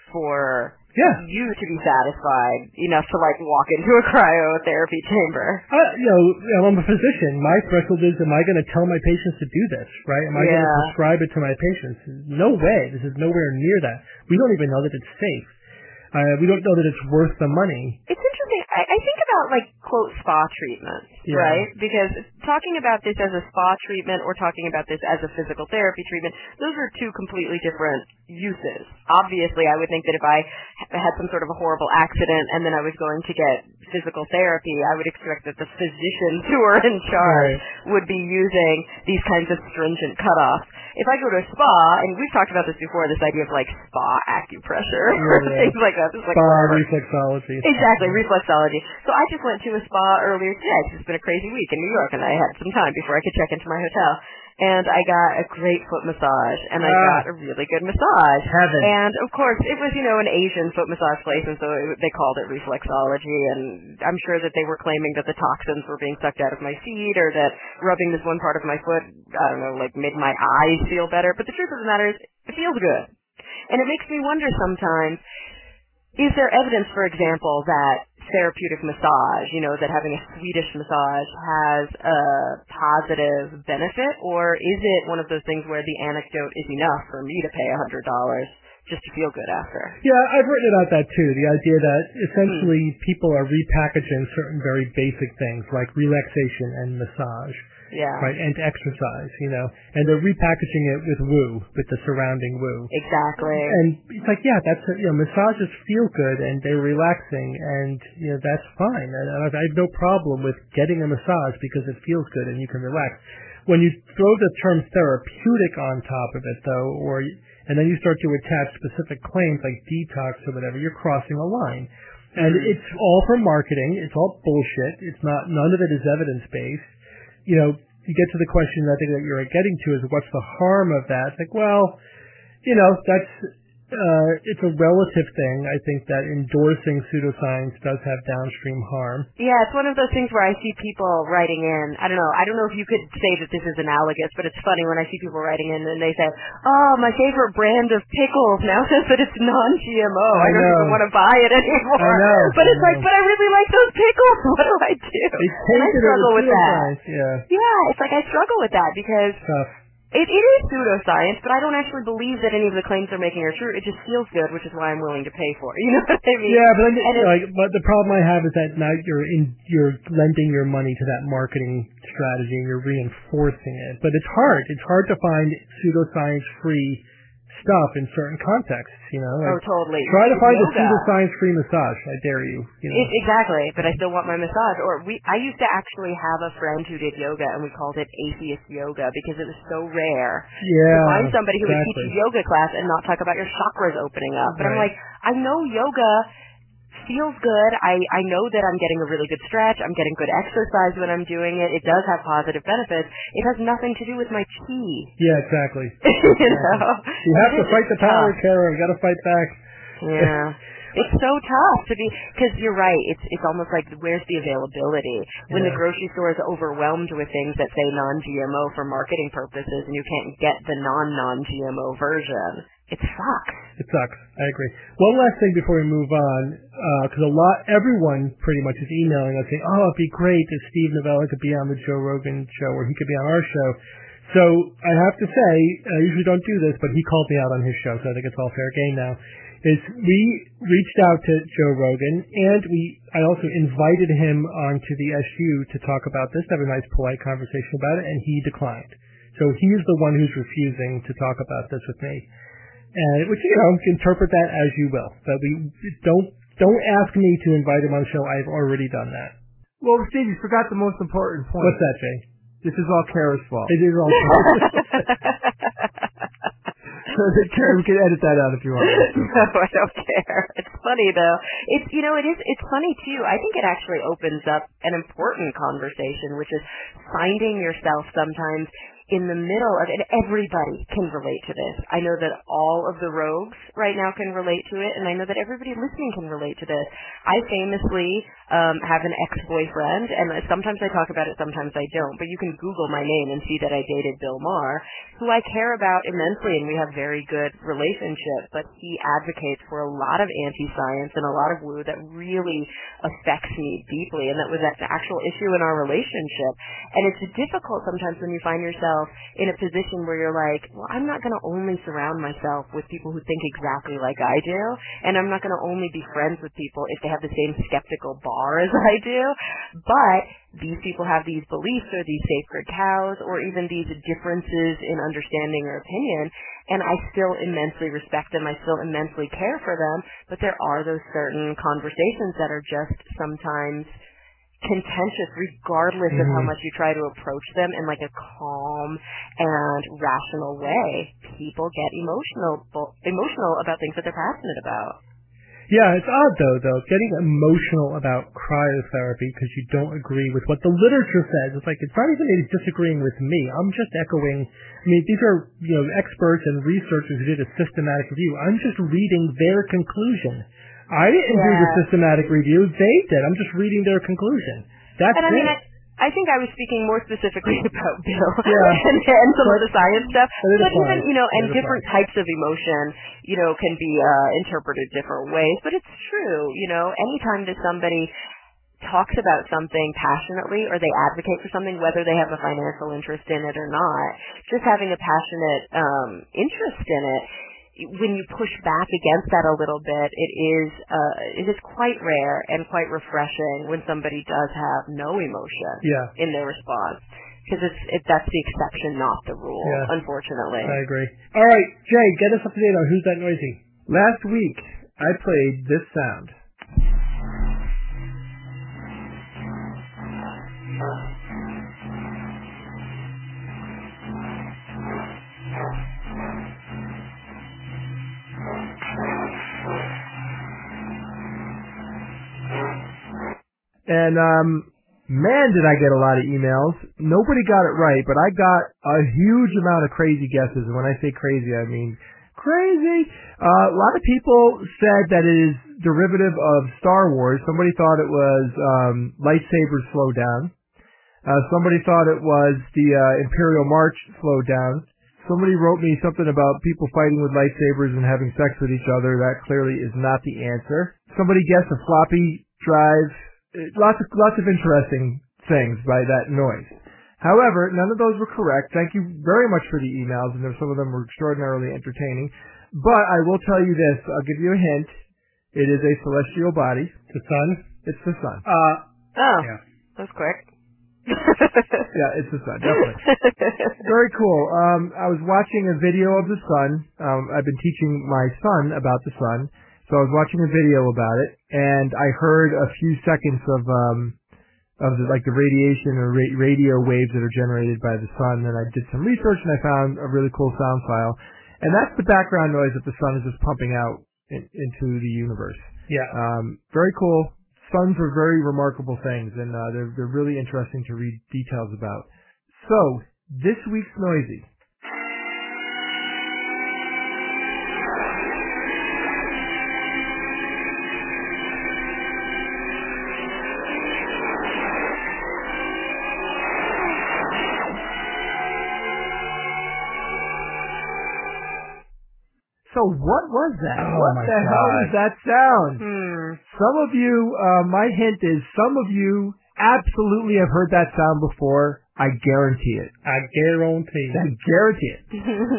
for yeah. you to be satisfied enough to like walk into a cryotherapy chamber. Uh, you know, I'm a physician. My threshold is, am I going to tell my patients to do this, right? Am I yeah. going to prescribe it to my patients? No way. This is nowhere near that. We don't even know that it's safe. Uh, we don't know that it's worth the money. It's interesting. I, I think about, like, quote, spa treatments, yeah. right? Because talking about this as a spa treatment or talking about this as a physical therapy treatment, those are two completely different uses. Obviously, I would think that if I had some sort of a horrible accident and then I was going to get physical therapy, I would expect that the physicians who are in charge right. would be using these kinds of stringent cutoffs. If I go to a spa, and we've talked about this before, this idea of, like, spa acupressure yeah, or yeah. things like that. It's like spa forever. reflexology. Exactly, reflexology. So I just went to a spa earlier today. It's been a crazy week in New York, and I had some time before I could check into my hotel. And I got a great foot massage, and I ah, got a really good massage. Heaven. And, of course, it was, you know, an Asian foot massage place, and so it, they called it reflexology, and I'm sure that they were claiming that the toxins were being sucked out of my feet, or that rubbing this one part of my foot, I don't know, like, made my eyes feel better. But the truth of the matter is, it feels good. And it makes me wonder sometimes, is there evidence, for example, that therapeutic massage, you know, that having a Swedish massage has a positive benefit, or is it one of those things where the anecdote is enough for me to pay one hundred dollars just to feel good after? Yeah, I've written about that too, the idea that essentially hmm. people are repackaging certain very basic things like relaxation and massage. Yeah. Right, and exercise, you know, and they're repackaging it with woo, with the surrounding woo. Exactly. And it's like, yeah, that's, a, you know, massages feel good and they're relaxing and, you know, that's fine. And I have no problem with getting a massage because it feels good and you can relax. When you throw the term therapeutic on top of it, though, or, and then you start to attach specific claims like detox or whatever, you're crossing a line. And mm-hmm. it's all for marketing. It's all bullshit. It's not, none of it is evidence-based. You know, you get to the question I think that you're getting to is what's the harm of that? It's like, well, you know, that's, uh, it's a relative thing. I think that endorsing pseudoscience does have downstream harm. Yeah, it's one of those things where I see people writing in, I don't know, I don't know if you could say that this is analogous, but it's funny when I see people writing in and they say, oh, my favorite brand of pickles now says that it's non-G M O. I, I don't even want to buy it anymore. I know. But I it's know. like, but I really like those pickles. What do I do? And I struggle with that. Yeah. Yeah, it's like I struggle with that because Tough. It, it is pseudoscience, but I don't actually believe that any of the claims they're making are true. It just feels good, which is why I'm willing to pay for it. You know what I mean? Yeah, but then, and like, but the problem I have is that now you're in, you're lending your money to that marketing strategy and you're reinforcing it. But it's hard. It's hard to find pseudoscience-free stuff in certain contexts, you know. Like, oh, totally. Try to find yoga. a pseudoscience-free massage. I dare you. you know? it, exactly, but I still want my massage. Or we, I used to actually have a friend who did yoga, and we called it atheist yoga because it was so rare yeah, to find somebody who exactly. would teach a yoga class and not talk about your chakras opening up. But right. I'm like, I know yoga feels good. I, I know that I'm getting a really good stretch. I'm getting good exercise when I'm doing it. It does have positive benefits. It has nothing to do with my chi. Yeah, exactly. you exactly. know? You have to fight the power, Kara. You got to fight back. Yeah. It's so tough to be, because you're right, it's it's almost like, where's the availability? When yeah. the grocery store is overwhelmed with things that say non-G M O for marketing purposes and you can't get the non-non-G M O version, it sucks. It sucks. I agree. One last thing before we move on, because uh, a lot, everyone pretty much is emailing us saying, oh, it'd be great if Steve Novella could be on the Joe Rogan show or he could be on our show. So I have to say, I usually don't do this, but he called me out on his show, so I think it's all fair game now. Is we reached out to Joe Rogan, and we I also invited him onto the S U to talk about this, have a nice polite conversation about it, and he declined. So he's the one who's refusing to talk about this with me. And which, you know, interpret that as you will. But we don't don't ask me to invite him on the show. I've already done that. Well, Steve, you forgot the most important point. What's that, Jay? This is all Kara's fault. It is all Kara's So Kara, we can edit that out if you want. No, I don't care. It's funny though. It's you know it is it's funny too. I think it actually opens up an important conversation, which is finding yourself sometimes in the middle of, and everybody can relate to this. I know that all of the rogues right now can relate to it, and I know that everybody listening can relate to this. I famously um, have an ex-boyfriend, and sometimes I talk about it, sometimes I don't, but you can Google my name and see that I dated Bill Maher, who I care about immensely, and we have very good relationship, but he advocates for a lot of anti-science and a lot of woo that really affects me deeply, and that was an actual issue in our relationship. And it's difficult sometimes when you find yourself in a position where you're like, well, I'm not going to only surround myself with people who think exactly like I do, and I'm not going to only be friends with people if they have the same skeptical bar as I do, but these people have these beliefs or these sacred cows or even these differences in understanding or opinion, and I still immensely respect them, I still immensely care for them, but there are those certain conversations that are just sometimes contentious regardless mm-hmm. of how much you try to approach them in like a calm and rational way. People get emotional emotional about things that they're passionate about. Yeah, it's odd though, though, getting emotional about cryotherapy because you don't agree with what the literature says. It's like, it's not even that he's disagreeing with me. I'm just echoing, I mean, these are, you know, experts and researchers who did a systematic review. I'm just reading their conclusion. I didn't yeah. do the systematic review. They did. I'm just reading their conclusion. That's and I it. mean, I, I think I was speaking more specifically about Bill yeah. and, and some but, of the science stuff. But even, you know, and different fine. types of emotion, you know, can be uh, interpreted different ways. But it's true, you know, anytime that somebody talks about something passionately or they advocate for something, whether they have a financial interest in it or not, just having a passionate um, interest in it, when you push back against that a little bit, it is uh, it is quite rare and quite refreshing when somebody does have no emotion yeah. in their response, because it's it, that's the exception, not the rule. Yeah. Unfortunately, I agree. All right, Jay, get us up to date on Who's That Noisy. Last week, I played this sound. And, um, man, did I get a lot of emails. Nobody got it right, but I got a huge amount of crazy guesses. And when I say crazy, I mean crazy. Uh, a lot of people said that it is derivative of Star Wars. Somebody thought it was um, lightsabers slow down. Uh, somebody thought it was the uh, Imperial March slowed down. Somebody wrote me something about people fighting with lightsabers and having sex with each other. That clearly is not the answer. Somebody guessed a floppy drive. Lots of lots of interesting things by that noise. However, none of those were correct. Thank you very much for the emails, and some of them were extraordinarily entertaining. But I will tell you this. I'll give you a hint. It is a celestial body. The sun? It's the sun. Uh, oh, yeah. that was quick. Yeah, it's the sun, definitely. Very cool. Um, I was watching a video of the sun. Um, I've been teaching my son about the sun, so I was watching a video about it, and I heard a few seconds of um, of the, like the radiation or ra- radio waves that are generated by the sun. And I did some research, and I found a really cool sound file, and that's the background noise that the sun is just pumping out in, into the universe. Yeah. Um, very cool. Suns are very remarkable things, and uh, they're they're really interesting to read details about. So, this week's Noisy. So what was that? Oh, what my the hell God. was that sound? Hmm. Some of you, uh, my hint is some of you absolutely have heard that sound before. I guarantee it. I guarantee. I guarantee it.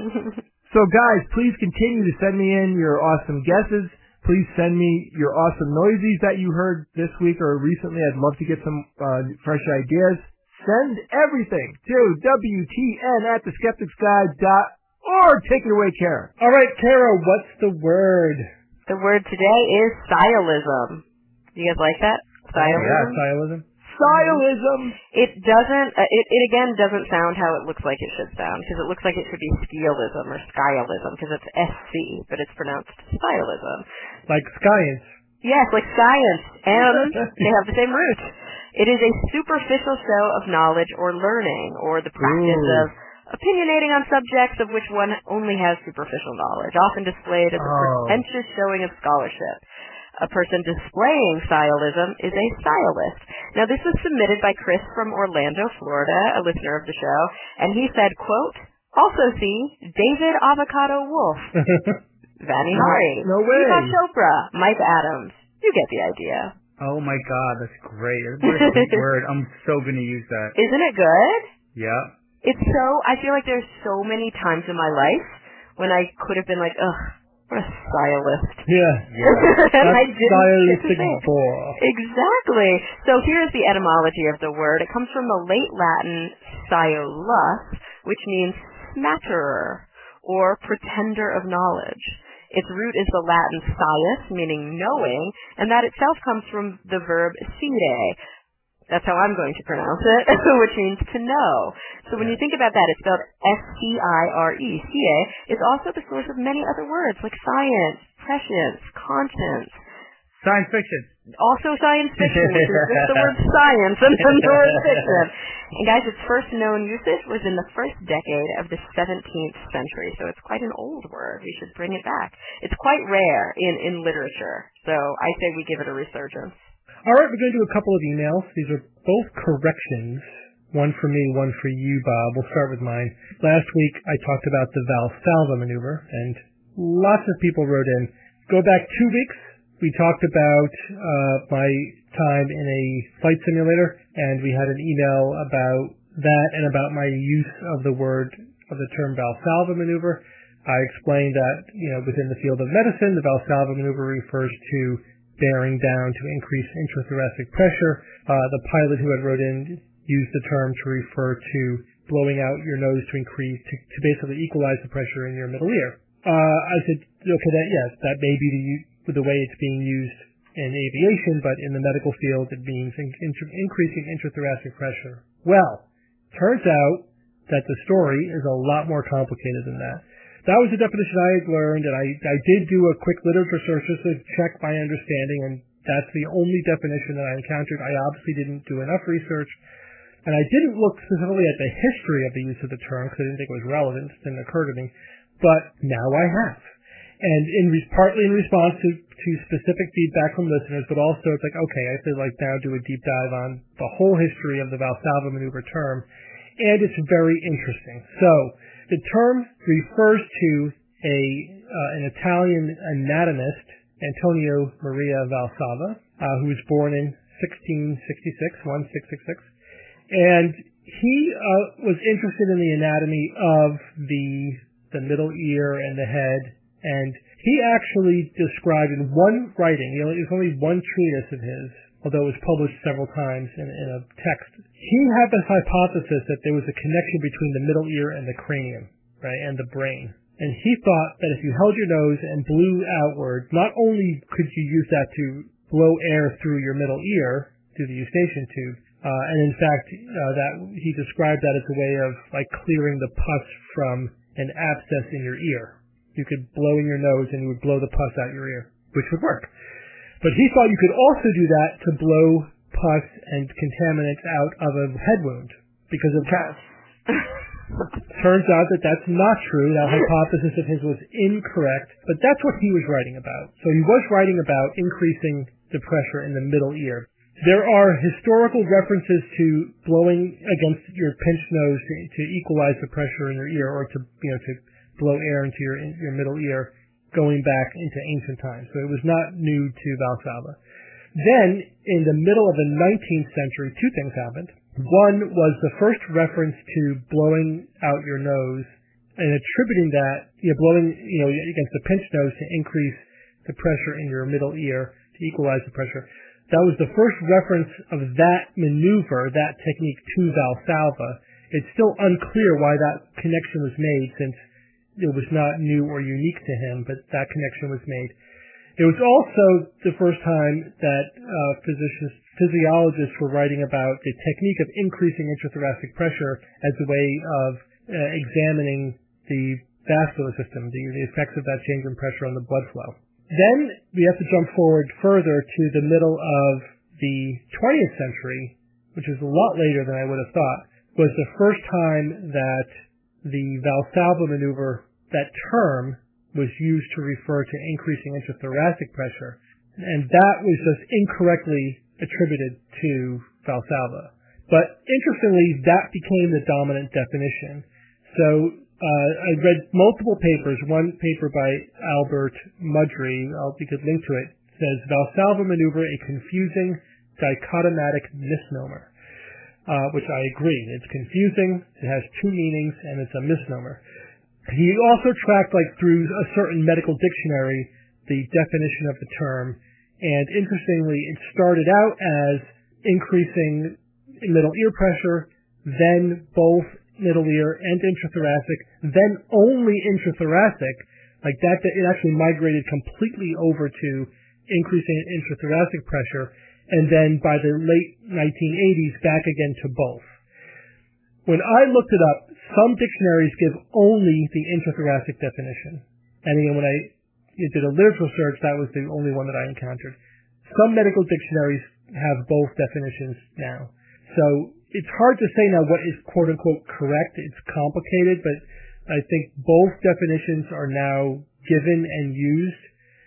So guys, please continue to send me in your awesome guesses. Please send me your awesome noises that you heard this week or recently. I'd love to get some uh, fresh ideas. Send everything to W T N at the skeptics guide dot org. Take it away, Kara. All right, Kara, what's the word? The word today is stylism. You guys like that? Stylism? Yeah, stylism. Stylism. It doesn't, uh, it, it again doesn't sound how it looks like it should sound, because it looks like it should be scialism or skyalism, because it's S C, but it's pronounced stylism. Like science. Yes, like science, and they have the same root. It is a superficial show of knowledge or learning, or the practice Ooh. of opinionating on subjects of which one only has superficial knowledge, often displayed as a Oh. pretentious showing of scholarship. A person displaying stylism is a stylist. Now, this was submitted by Chris from Orlando, Florida, a listener of the show, and he said, quote, also see David Avocado Wolf, Vani Hari, No way. Deepak Chopra, Mike Adams. You get the idea. Oh my God, that's great. What a great word. I'm so going to use that. Isn't it good? Yeah. It's so, I feel like there's so many times in my life when I could have been like, ugh, what a stylist. Yeah. and I That's didn't stylistic get to say it. bore. Exactly. So here's the etymology of the word. It comes from the late Latin stylus, which means smatterer or pretender of knowledge. Its root is the Latin scius, meaning knowing, and that itself comes from the verb scire. That's how I'm going to pronounce it, which means to know. So when you think about that, it's spelled S C I R E. C A is also the source of many other words like science, prescience, conscience. Science fiction. Also science fiction, which is just the word science and then the word fiction. And guys, its first known usage was in the first decade of the seventeenth century, so it's quite an old word. We should bring it back. It's quite rare in, in literature, so I say we give it a resurgence. All right, we're going to do a couple of emails. These are both corrections. One for me, one for you, Bob. We'll start with mine. Last week, I talked about the Valsalva maneuver, and lots of people wrote in. Go back two weeks. We talked about uh, my time in a flight simulator, and we had an email about that and about my use of the word, of the term Valsalva maneuver. I explained that, you know, within the field of medicine, the Valsalva maneuver refers to bearing down to increase intrathoracic pressure. Uh, the pilot who had wrote in used the term to refer to blowing out your nose to increase, to, to basically equalize the pressure in your middle ear. Uh, I said, okay, that, yes, that may be the, the way it's being used in aviation, but in the medical field it means in, in, increasing intrathoracic pressure. Well, turns out that the story is a lot more complicated than that. That was the definition I had learned, and I, I did do a quick literature search just to check my understanding, and that's the only definition that I encountered. I obviously didn't do enough research, and I didn't look specifically at the history of the use of the term because I didn't think it was relevant. It didn't occur to me, but now I have. And in re- partly in response to, to specific feedback from listeners, but also it's like, okay, I have to like now do a deep dive on the whole history of the Valsalva maneuver term, and it's very interesting. So, the term refers to a uh, an Italian anatomist, Antonio Maria Valsalva, uh, who was born in sixteen sixty-six, sixteen sixty-six, and he uh, was interested in the anatomy of the the middle ear and the head, and he actually described in one writing, you know, it was only one treatise of his, although it was published several times in, in a text. he had this hypothesis that there was a connection between the middle ear and the cranium, right, and the brain. And he thought that if you held your nose and blew outward, not only could you use that to blow air through your middle ear, through the eustachian tube, uh, and in fact, uh, that he described that as a way of like clearing the pus from an abscess in your ear. You could blow in your nose and you would blow the pus out your ear, which would work. But he thought you could also do that to blow pus and contaminants out of a head wound because of Yes. Turns out that that's not true. That hypothesis of his was incorrect, but that's what he was writing about. So he was writing about increasing the pressure in the middle ear. There are historical references to blowing against your pinched nose to, to equalize the pressure in your ear, or to you know to blow air into your your middle ear, going back into ancient times. So it was not new to Valsalva. Then, in the middle of the nineteenth century, two things happened. One was the first reference to blowing out your nose and attributing that, you know, blowing, you know, against the pinched nose to increase the pressure in your middle ear, to equalize the pressure. That was the first reference of that maneuver, that technique, to Valsalva. It's still unclear why that connection was made, since it was not new or unique to him, but that connection was made. It was also the first time that uh, physicians, physiologists were writing about the technique of increasing intrathoracic pressure as a way of uh, examining the vascular system, the, the effects of that change in pressure on the blood flow. Then we have to jump forward further to the middle of the twentieth century, which is a lot later than I would have thought, was the first time that the Valsalva maneuver, that term, was used to refer to increasing intrathoracic pressure. And that was just incorrectly attributed to Valsalva. But interestingly, that became the dominant definition. So uh, I read multiple papers. One paper by Albert Mudry, I'll, we could link to it, says Valsalva maneuver, a confusing dichotomatic misnomer, uh, which I agree. It's confusing, it has two meanings, and it's a misnomer. He also tracked, like, through a certain medical dictionary, the definition of the term, and interestingly, it started out as increasing middle ear pressure, then both middle ear and intrathoracic, then only intrathoracic, like that, it actually migrated completely over to increasing intrathoracic pressure, and then by the late nineteen eighties, back again to both. When I looked it up, some dictionaries give only the intrathoracic definition. And again, when I did a literature search, that was the only one that I encountered. Some medical dictionaries have both definitions now. So it's hard to say now what is quote-unquote correct. It's complicated, but I think both definitions are now given and used,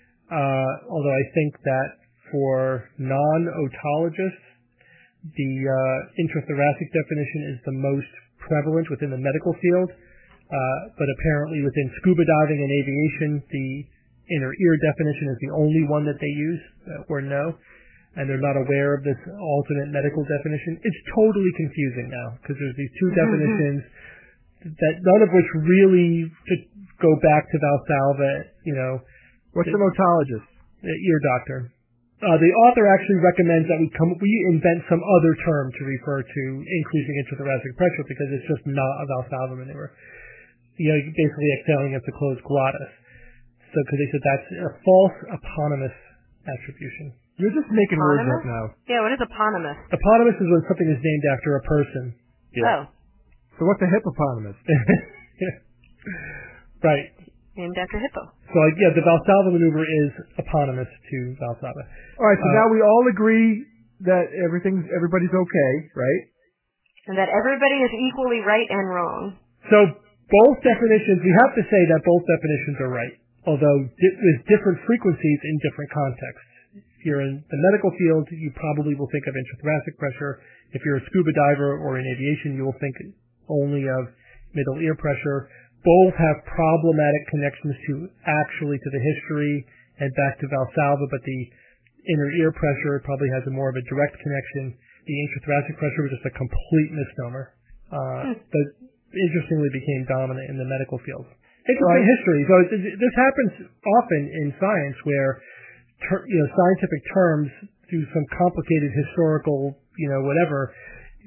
uh, although I think that for non-otologists, the uh, intrathoracic definition is the most prevalent within the medical field, uh, but apparently within scuba diving and aviation, the inner ear definition is the only one that they use, uh, or know, and they're not aware of this alternate medical definition. It's totally confusing now, because there's these two mm-hmm. definitions, that none of which really go back to Valsalva, you know. What's an otologist? The ear doctor. Uh, the author actually recommends that we come, we invent some other term to refer to increasing intrathoracic pressure, because it's just not a Valsalva maneuver. You know, basically exhaling at the closed glottis. So, because they said that's a false eponymous attribution. You're just making eponymous? words up now. Yeah, what is eponymous? Eponymous is when something is named after a person. Yeah. Oh. So what's a hippopotamus? Right. Named after hippo. So, yeah, the Valsalva maneuver is eponymous to Valsalva. All right, so uh, now we all agree that everything's everybody's okay, right? And that everybody is equally right and wrong. So both definitions, we have to say that both definitions are right, although di- with different frequencies in different contexts. If you're in the medical field, you probably will think of intrathoracic pressure. If you're a scuba diver or in aviation, you will think only of middle ear pressure. Both have problematic connections to actually to the history and back to Valsalva, but the inner ear pressure probably has a more of a direct connection. The intrathoracic pressure was just a complete misnomer, uh, hmm. but interestingly became dominant in the medical field. Interesting right. history. So it, it, this happens often in science, where ter, you know scientific terms, through some complicated historical, you know, whatever,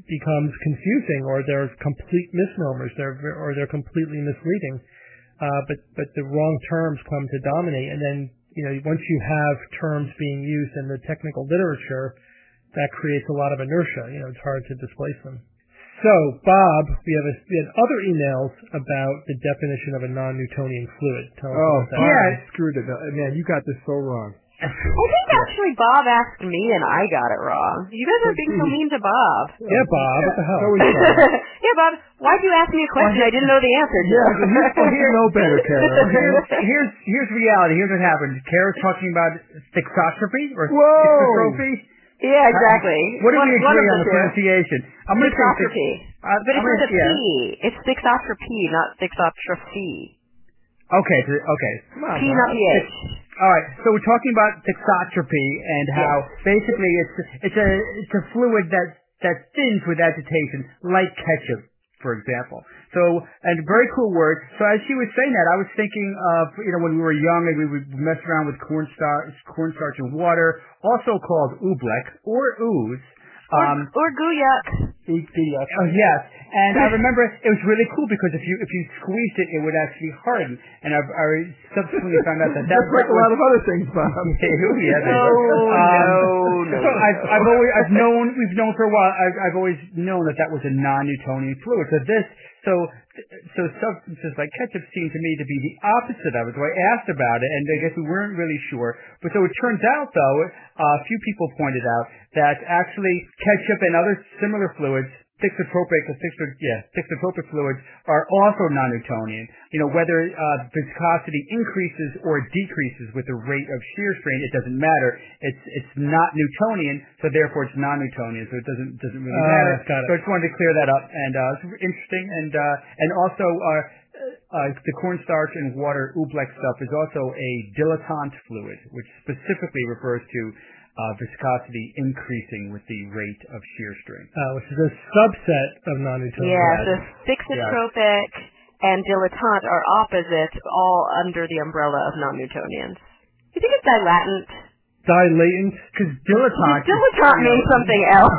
becomes confusing, or they're complete misnomers, they're, or they're completely misleading. Uh, but, but the wrong terms come to dominate, and then, you know, once you have terms being used in the technical literature, that creates a lot of inertia. You know, it's hard to displace them. So, Bob, we have, a, we had other emails about the definition of a non-Newtonian fluid. Tell us oh, about that. yeah, I screwed it up. Man, you got this so wrong. I think actually Bob asked me and I got it wrong. You guys are being so mean to Bob. Yeah, Bob, what the hell? Yeah, Bob, why'd you ask me a question I didn't know the answer to? Yeah, well, you know better, Kara. here's, here's here's reality. Here's what happened. Kara's talking about thixotropy or Whoa. thixotropy. Yeah, exactly. What do one, we agree on the pronunciation? I'm going to say Thixotropy. Uh, but it's with a P. Yeah. It's thixotropy, not thixotrophy. Okay, okay. P, not P H. All right, so we're talking about thixotropy and how yes. basically it's it's a it's a fluid that that thins with agitation, like ketchup, for example. So, and a very cool word. So as she was saying that, I was thinking of, you know, when we were young and we would mess around with cornstarch, cornstarch and water, also called oobleck or ooze. Um, or, or guyak. Guyak. Oh, yes. And I remember it was really cool because if you if you squeezed it, it would actually harden. And I, I subsequently found out that that's like a lot of other things, Bob. yeah, no, um, no, no. So I've, I've always I've known we've known for a while. I've, I've always known that that was a non-Newtonian fluid. So this so so substances like ketchup seem to me to be the opposite of it. So I asked about it, and I guess we weren't really sure. But so it turns out, though, uh, a few people pointed out that actually ketchup and other similar fluids, thixotropic, thixot, yeah, thixotropic fluids, are also non-Newtonian. You know, whether uh, viscosity increases or decreases with the rate of shear strain, it doesn't matter. It's it's not Newtonian, so therefore it's non-Newtonian. So it doesn't doesn't really uh, matter. Got it. So I just wanted to clear that up, and uh, it's interesting, and uh, and also. Uh, Uh, the cornstarch and water oobleck stuff is also a dilettante fluid, which specifically refers to uh, viscosity increasing with the rate of shear strain. Uh, which is a subset of non-Newtonian. Yeah, so thixotropic yeah. and dilettante are opposites, all under the umbrella of non-Newtonians. You think it's dilatant? Dilatant? Because dilettante... Dilettante means something else.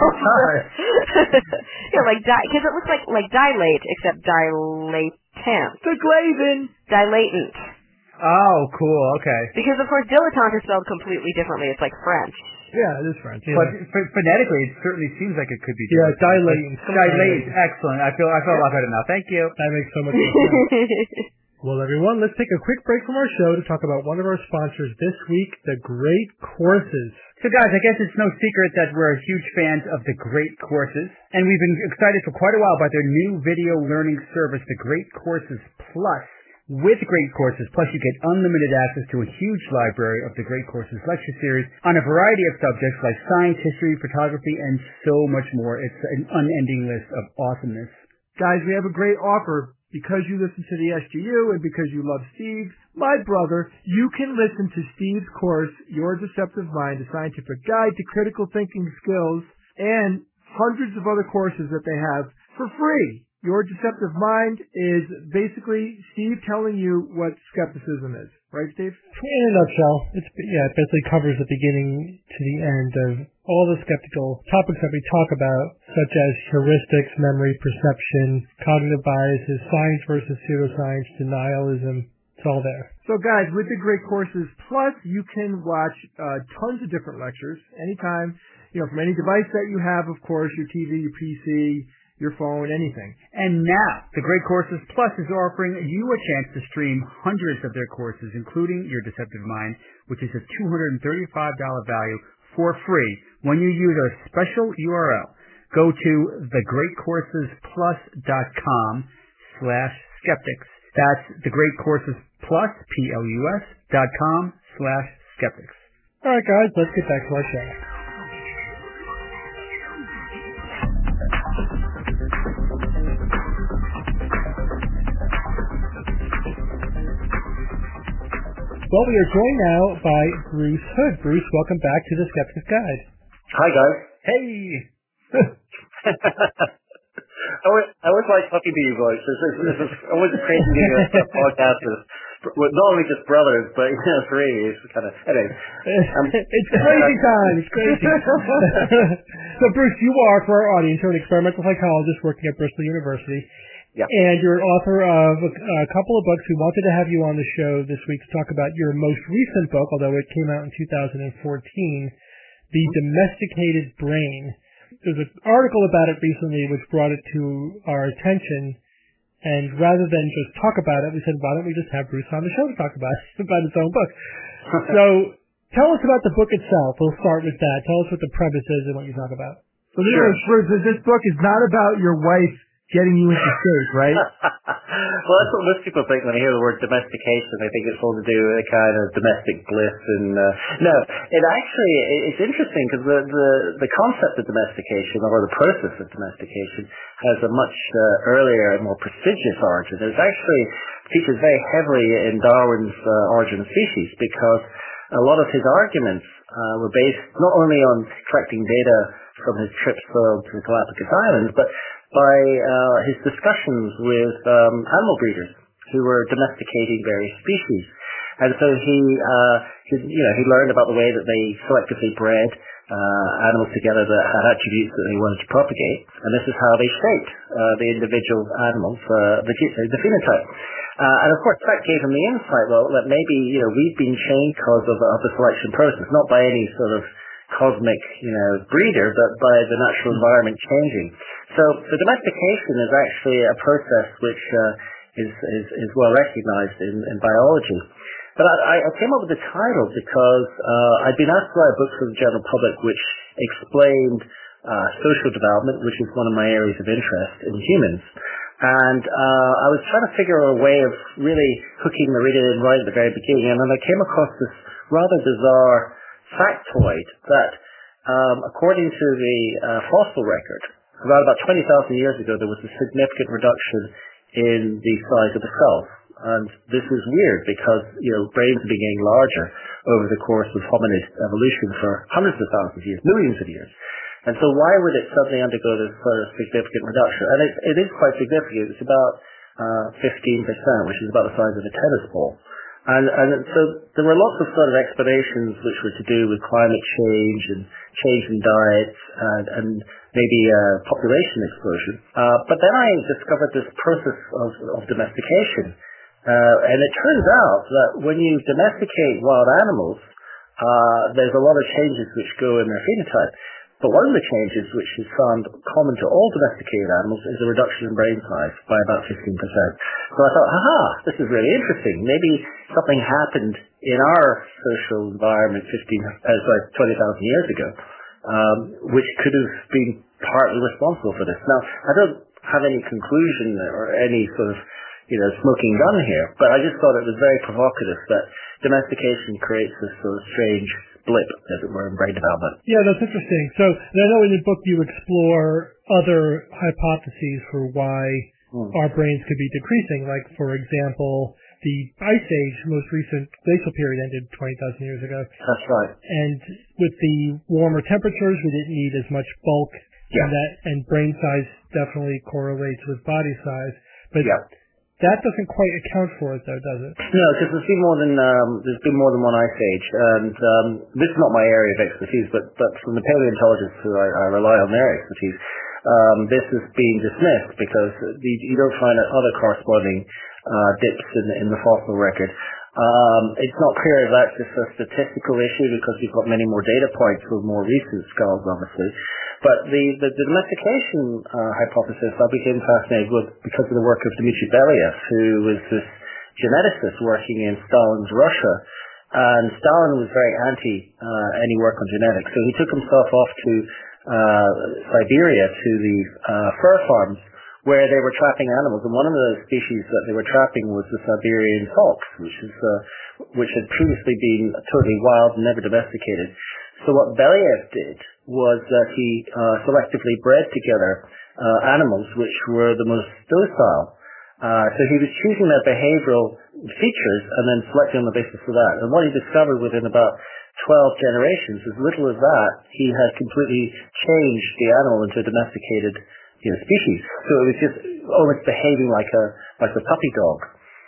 Yeah, like because it looks like like dilate, except dilatant. The Glavin. Dilatant. Oh, cool. Okay. Because of course dilettante is spelled completely differently. It's like French. Yeah, it is French. Yeah. But ph- phonetically, it certainly seems like it could be. Yeah, dilatant. Dilatant. Excellent. I feel I feel a lot better now. Thank you. That makes so much sense. Well, everyone, let's take a quick break from our show to talk about one of our sponsors this week, The Great Courses. So, guys, I guess it's no secret that we're huge fans of The Great Courses, and we've been excited for quite a while about their new video learning service, The Great Courses Plus. With Great Courses Plus, you get unlimited access to a huge library of the Great Courses lecture series on a variety of subjects like science, history, photography, and so much more. It's an unending list of awesomeness. Guys, we have a great offer. Because you listen to the S G U and because you love Steve, my brother, you can listen to Steve's course, Your Deceptive Mind, a scientific guide to critical thinking skills, and hundreds of other courses that they have for free. Your Deceptive Mind is basically Steve telling you what skepticism is. Right, Steve? In a nutshell, it's, yeah, it basically covers the beginning to the end of all the skeptical topics that we talk about, such as heuristics, memory, perception, cognitive biases, science versus pseudoscience, denialism. It's all there. So, guys, with the Great Courses Plus, you can watch uh, tons of different lectures anytime, you know, from any device that you have, of course, your T V, your P C, your phone, anything. And now, the Great Courses Plus is offering you a chance to stream hundreds of their courses, including Your Deceptive Mind, which is a two hundred thirty-five dollars value for free when you use our special U R L. Go to thegreatcoursesplus.com slash skeptics. That's thegreatcoursesplus, P L U S, dot com slash skeptics. All right, guys, let's get back to our show. Well, we are joined now by Bruce Hood. Bruce, welcome back to the Skeptic's Guide. Hi, guys. Hey! I always, I always like talking to you guys. This is, this is always crazy to hear a podcast with we're not only just brothers, but you know, three. It's kind of anyway. Um, it's crazy time. It's crazy. So, Bruce, you are, for our audience, you're an experimental psychologist working at Bristol University. Yeah. And you're author of a, a couple of books. We wanted to have you on the show this week to talk about your most recent book, although it came out in two thousand fourteen, The Domesticated Brain. There's an article about it recently which brought it to our attention, and rather than just talk about it, we said, why don't we just have Bruce on the show to talk about it, about his own book. So tell us about the book itself. We'll start with that. Tell us what the premise is and what you talk about. So sure. Bruce, this book is not about your wife getting you into shape, right? Well, that's what most people think when they hear the word domestication. They think it's all to do with a kind of domestic bliss. And uh, no, it actually it's interesting because the, the the concept of domestication, or the process of domestication, has a much uh, earlier and more prestigious origin. It actually features very heavily in Darwin's uh, Origin of Species, because a lot of his arguments uh, were based not only on collecting data from his trips to the Galapagos Islands, but by uh, his discussions with um, animal breeders who were domesticating various species. And so he, uh, he, you know, he learned about the way that they selectively bred uh, animals together that had attributes that they wanted to propagate, and this is how they shaped uh, the individual animals, uh, the, the phenotype. Uh, and of course, that gave him the insight, well, that maybe, you know, we've been changed because of, of the selection process, not by any sort of cosmic, you know, breeder, but by the natural environment changing. So the domestication is actually a process which uh, is, is is well recognized in, in biology. But I, I came up with the title because uh, I'd been asked to write a book for the general public which explained uh, social development, which is one of my areas of interest in humans. And uh, I was trying to figure out a way of really hooking the reader in right at the very beginning, and then I came across this rather bizarre factoid that, um, according to the uh, fossil record, around about twenty thousand years ago, there was a significant reduction in the size of the cells. And this is weird because, you know, brains have been getting larger over the course of hominid evolution for hundreds of thousands of years, millions of years. And so why would it suddenly undergo this sort of significant reduction? And it, it is quite significant. It's about uh, fifteen percent, which is about the size of a tennis ball. And, and so there were lots of sort of explanations which were to do with climate change and change in diets and, and maybe uh, population explosion. Uh, but then I discovered this process of, of domestication. Uh, and it turns out that when you domesticate wild animals, uh, there's a lot of changes which go in their phenotype. But one of the changes which is found common to all domesticated animals is a reduction in brain size by about fifteen percent. So I thought, aha, this is really interesting. Maybe something happened in our social environment fifteen, uh, sorry, twenty thousand years ago, um, which could have been partly responsible for this. Now, I don't have any conclusion or any sort of, you know, smoking gun here, but I just thought it was very provocative that domestication creates this sort of strange blip, as it were, in brain development. Yeah, that's interesting. So, and I know in your book you explore other hypotheses for why mm. our brains could be decreasing. Like, for example, the Ice Age, most recent glacial period, ended twenty thousand years ago. That's right. And with the warmer temperatures, we didn't need as much bulk, yeah. and that and brain size definitely correlates with body size. But yeah. that doesn't quite account for it, though, does it? No, because there's been more than um, there's been more than one ice age, and um, this is not my area of expertise. But but from the paleontologists who I, I rely on their expertise, um, this is being dismissed because the, you don't find other corresponding uh, dips in, in the fossil record. Um, it's not clear if that's just a statistical issue because we've got many more data points with more recent skulls, obviously. But the, the, the domestication uh, hypothesis I became fascinated with because of the work of Dmitry Belyaev, who was this geneticist working in Stalin's Russia. And Stalin was very anti uh, any work on genetics, so he took himself off to uh, Siberia to the uh, fur farms where they were trapping animals, and one of the species that they were trapping was the Siberian fox, which is uh, which had previously been totally wild and never domesticated. So what Belyaev did was that he uh, selectively bred together uh, animals which were the most docile. Uh, so he was choosing their behavioral features and then selecting on the basis of that. And what he discovered within about twelve generations, as little as that, he had completely changed the animal into a domesticated, you know, species. So it was just almost behaving like a like a puppy dog.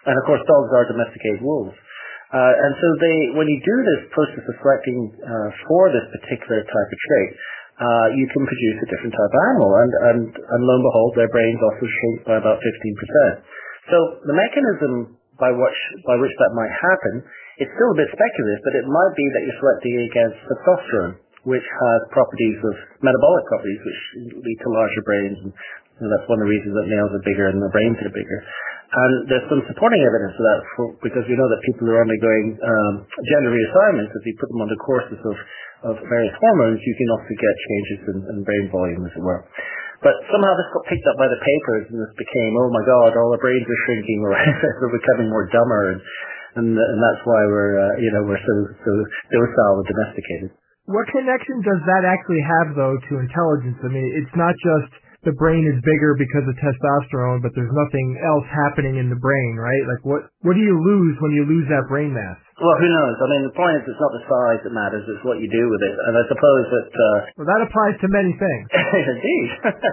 And of course, dogs are domesticated wolves. Uh, and so they, when you do this process of selecting uh, for this particular type of trait, uh, you can produce a different type of animal. And, and, and lo and behold, their brains also shrink by about fifteen percent. So the mechanism by which, by which that might happen, it's still a bit speculative, but it might be that you're selecting against testosterone, which has properties of metabolic properties, which lead to larger brains. And you know, that's one of the reasons that males are bigger and their brains are bigger. And there's some supporting evidence of that, for, because we know that people who are undergoing um, gender reassignments, if you put them under courses of, of various hormones, you can also get changes in, in brain volume, as it were. But somehow this got picked up by the papers, and this became, oh my God, all our brains are shrinking, we're, we're becoming more dumber, and, and and that's why we're uh, you know we're so so docile and domesticated. What connection does that actually have, though, to intelligence? I mean, it's not just the brain is bigger because of testosterone, but there's nothing else happening in the brain, right? Like, what what do you lose when you lose that brain mass? Well, who knows? I mean, the point is, it's not the size that matters; it's what you do with it. And I suppose that. Uh, well, that applies to many things. Indeed,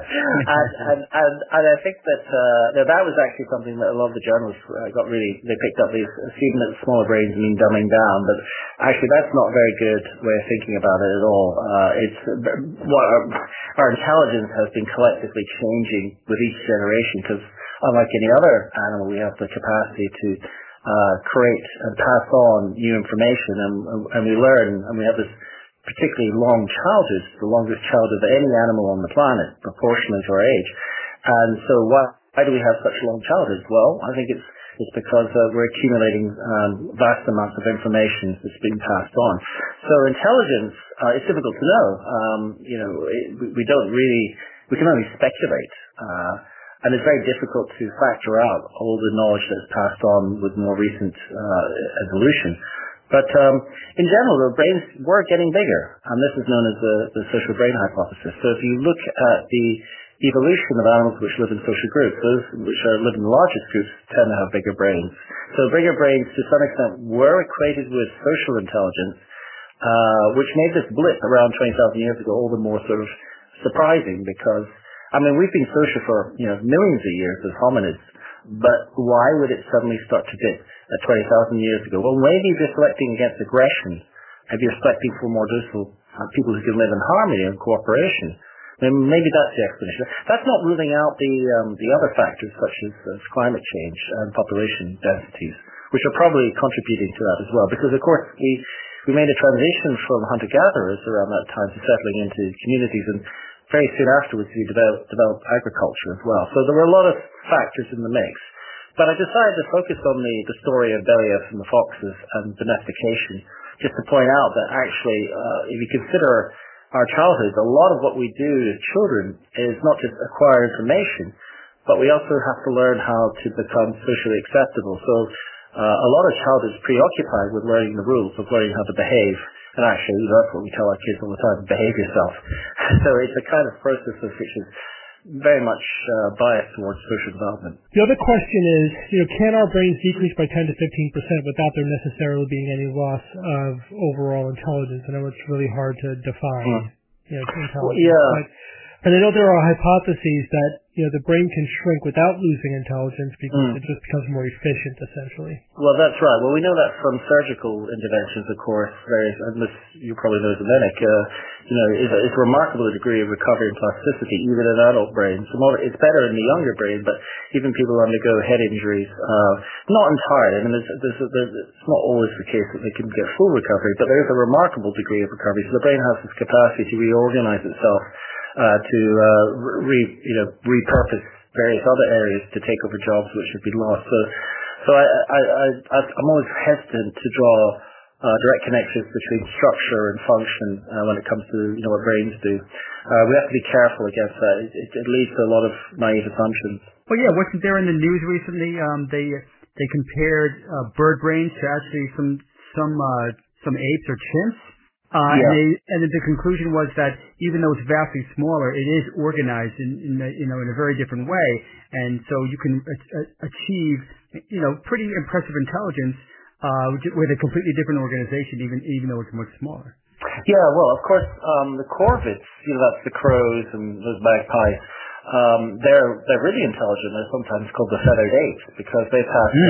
and, and and and I think that uh, that that was actually something that a lot of the journalists uh, got really. They picked up these, assuming that smaller brains mean dumbing down, but actually, that's not a very good way of thinking about it at all. Uh, it's what our, our intelligence has been collectively changing with each generation, because unlike any other animal, we have the capacity to. Uh, create and pass on new information, and, and we learn, and we have this particularly long childhood, the longest childhood of any animal on the planet, proportionally to our age. And so why, why do we have such long childhoods? Well, I think it's it's because uh, we're accumulating um, vast amounts of information that's being passed on. So intelligence, uh, it's difficult to know. Um, you know, it, we, we don't really, we can only speculate. Uh, And it's very difficult to factor out all the knowledge that's passed on with more recent uh, evolution. But um, in general, the brains were getting bigger, and this is known as the, the social brain hypothesis. So if you look at the evolution of animals which live in social groups, those which are, live in the largest groups tend to have bigger brains. So bigger brains, to some extent, were equated with social intelligence, uh, which made this blip around twenty thousand years ago all the more sort of surprising, because I mean, we've been social for, you know, millions of years as hominids, but why would it suddenly start to dip at twenty thousand years ago? Well, maybe if you're selecting against aggression, if you're selecting for more docile uh, people who can live in harmony and cooperation, then maybe that's the explanation. That's not ruling out the um, the other factors such as, as climate change and population densities, which are probably contributing to that as well, because of course we we made a transition from hunter-gatherers around that time to settling into communities, and very soon afterwards we developed, developed agriculture as well. So there were a lot of factors in the mix. But I decided to focus on the, the story of Belyaev and the foxes and domestication, just to point out that actually, uh, if you consider our childhood, a lot of what we do as children is not just acquire information, but we also have to learn how to become socially acceptable. So uh, a lot of childhood is preoccupied with learning the rules, of learning how to behave. And actually, that's what we tell our kids all the time, behave yourself. So it's a kind of process of which is very much uh, biased towards social development. The other question is, you know, can our brains decrease by ten to fifteen percent without there necessarily being any loss of overall intelligence? I know it's really hard to define, hmm. you know, intelligence. Well, yeah. But, and I know there are hypotheses that, you know, the brain can shrink without losing intelligence because mm. it just becomes more efficient, essentially. Well, that's right. Well, we know that from surgical interventions, of course, various, and this, you probably know, Domenic, uh, you know, is a, is a remarkable degree of recovery and plasticity, even in adult brains. It's better in the younger brain, but even people who undergo head injuries, uh, not entirely. I mean, there's, there's, there's, it's not always the case that they can get full recovery, but there is a remarkable degree of recovery. So the brain has this capacity to reorganize itself, uh, to uh, re, you know, repurpose various other areas to take over jobs which have been lost. So, so I, I, I, I'm always hesitant to draw uh, direct connections between structure and function uh, when it comes to, you know, what brains do. Uh, we have to be careful against that. It, it, it leads to a lot of naive assumptions. Well, yeah, wasn't there in the news recently? Um, they they compared uh, bird brains to actually some some uh, some apes or chimps. Uh, yeah. and, they, and the conclusion was that even though it's vastly smaller, it is organized in, in a, you know, in a very different way, and so you can a- achieve, you know, pretty impressive intelligence uh, with a completely different organization, even even though it's much smaller. Yeah, well, of course, um, the corvids, you know, that's the crows and those magpies. Um, they're they're really intelligent. They're sometimes called the feathered apes because they've had mm.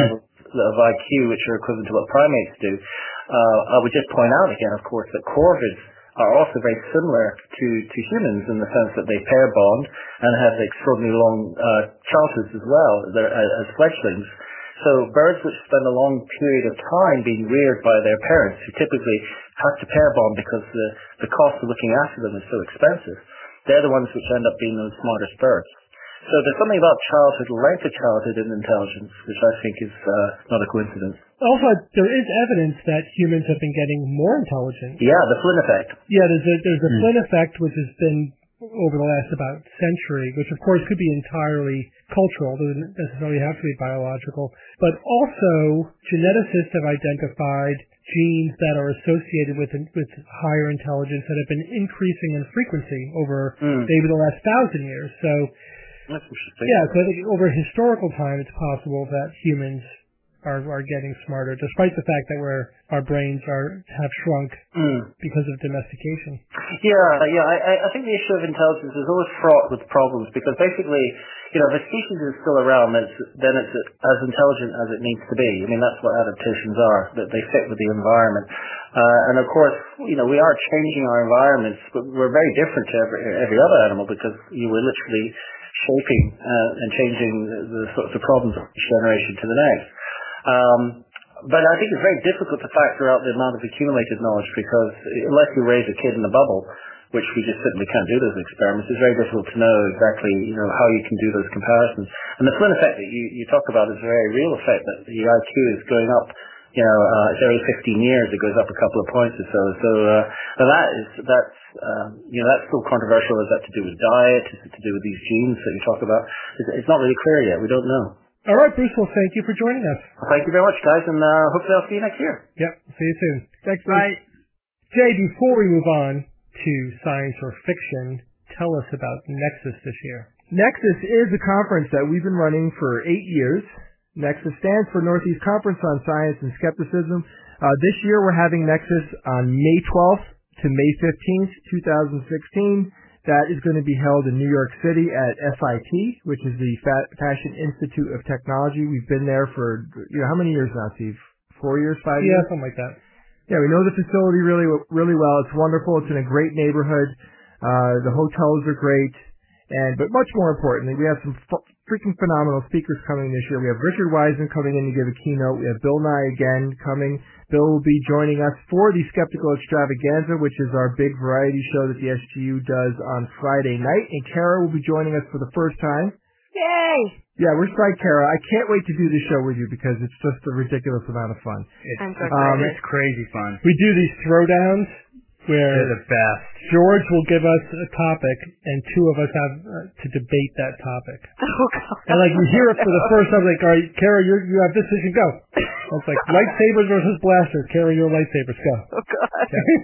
of I Q, which are equivalent to what primates do, uh, I would just point out again, of course, that corvids are also very similar to, to humans in the sense that they pair bond and have extraordinarily long uh, childhoods as well as, as fledglings. So birds which spend a long period of time being reared by their parents, who typically have to pair bond because the, the cost of looking after them is so expensive, they're the ones which end up being the smartest birds. So there's something about childhood, length of childhood and intelligence, which I think is uh, not a coincidence. Also, there is evidence that humans have been getting more intelligent. Yeah, the Flynn effect. Yeah, there's a, there's a Mm. Flynn effect, which has been over the last about century, which of course could be entirely cultural, doesn't necessarily have to be biological. But also, geneticists have identified genes that are associated with with higher intelligence that have been increasing in frequency over Mm. maybe the last thousand years. So, That's interesting. yeah, so I think over historical time, it's possible that humans are are getting smarter, despite the fact that we're our brains are have shrunk Mm. because of domestication. Yeah, yeah. I, I think the issue of intelligence is always fraught with problems because basically, you know, if a species is still around, then it's, then it's as intelligent as it needs to be. I mean, that's what adaptations are, that they fit with the environment. Uh, and of course, you know, we are changing our environments, but we're very different to every, every other animal because you were literally shaping uh, and changing the, the sorts of problems of each generation to the next. Um, but I think it's very difficult to factor out the amount of accumulated knowledge because unless you raise a kid in a bubble, which we just simply can't do those experiments, it's very difficult to know exactly, you know, how you can do those comparisons. And the Flynn effect that you, you talk about is a very real effect that the I Q is going up, you know, uh, it's every fifteen years it goes up a couple of points or so. So uh, and that is, that's, um, you know, that's still controversial. Is that to do with diet? Is it to do with these genes that you talk about? It's, it's not really clear yet. We don't know. All right, Bruce, well, thank you for joining us. Thank you very much, guys, and uh, hopefully I'll see you next year. Yep, see you soon. Thanks, Bruce. Right. Jay, before we move on to science or fiction, tell us about Nexus this year. Nexus is a conference that we've been running for eight years. Nexus stands for Northeast Conference on Science and Skepticism. Uh, this year we're having Nexus on May twelfth to May fifteenth, twenty sixteen. That is going to be held in New York City at F I T, which is the Fa- Fashion Institute of Technology. We've been there for, you know, how many years now, Steve? Four years, five Yeah, years? something like that. Yeah, we know the facility really, really well. It's wonderful. It's in a great neighborhood. Uh, the hotels are great. And, but much more importantly, we have some f- freaking phenomenal speakers coming this year. We have Richard Wiseman coming in to give a keynote. We have Bill Nye again coming. Bill will be joining us for the Skeptical Extravaganza, which is our big variety show that the S G U does on Friday night. And Kara will be joining us for the first time. Yay! Yeah, we're psyched, Kara. I can't wait to do this show with you because it's just a ridiculous amount of fun. It's, I'm so Um, excited. it's crazy fun. We do these throwdowns where They're the best. George will give us a topic and two of us have uh, to debate that topic. Oh, God. And like you hear it for the first time, like, all right, Kara, you you have decision, go. It's like lightsabers versus blasters. Kara, your lightsabers, go. Oh, God.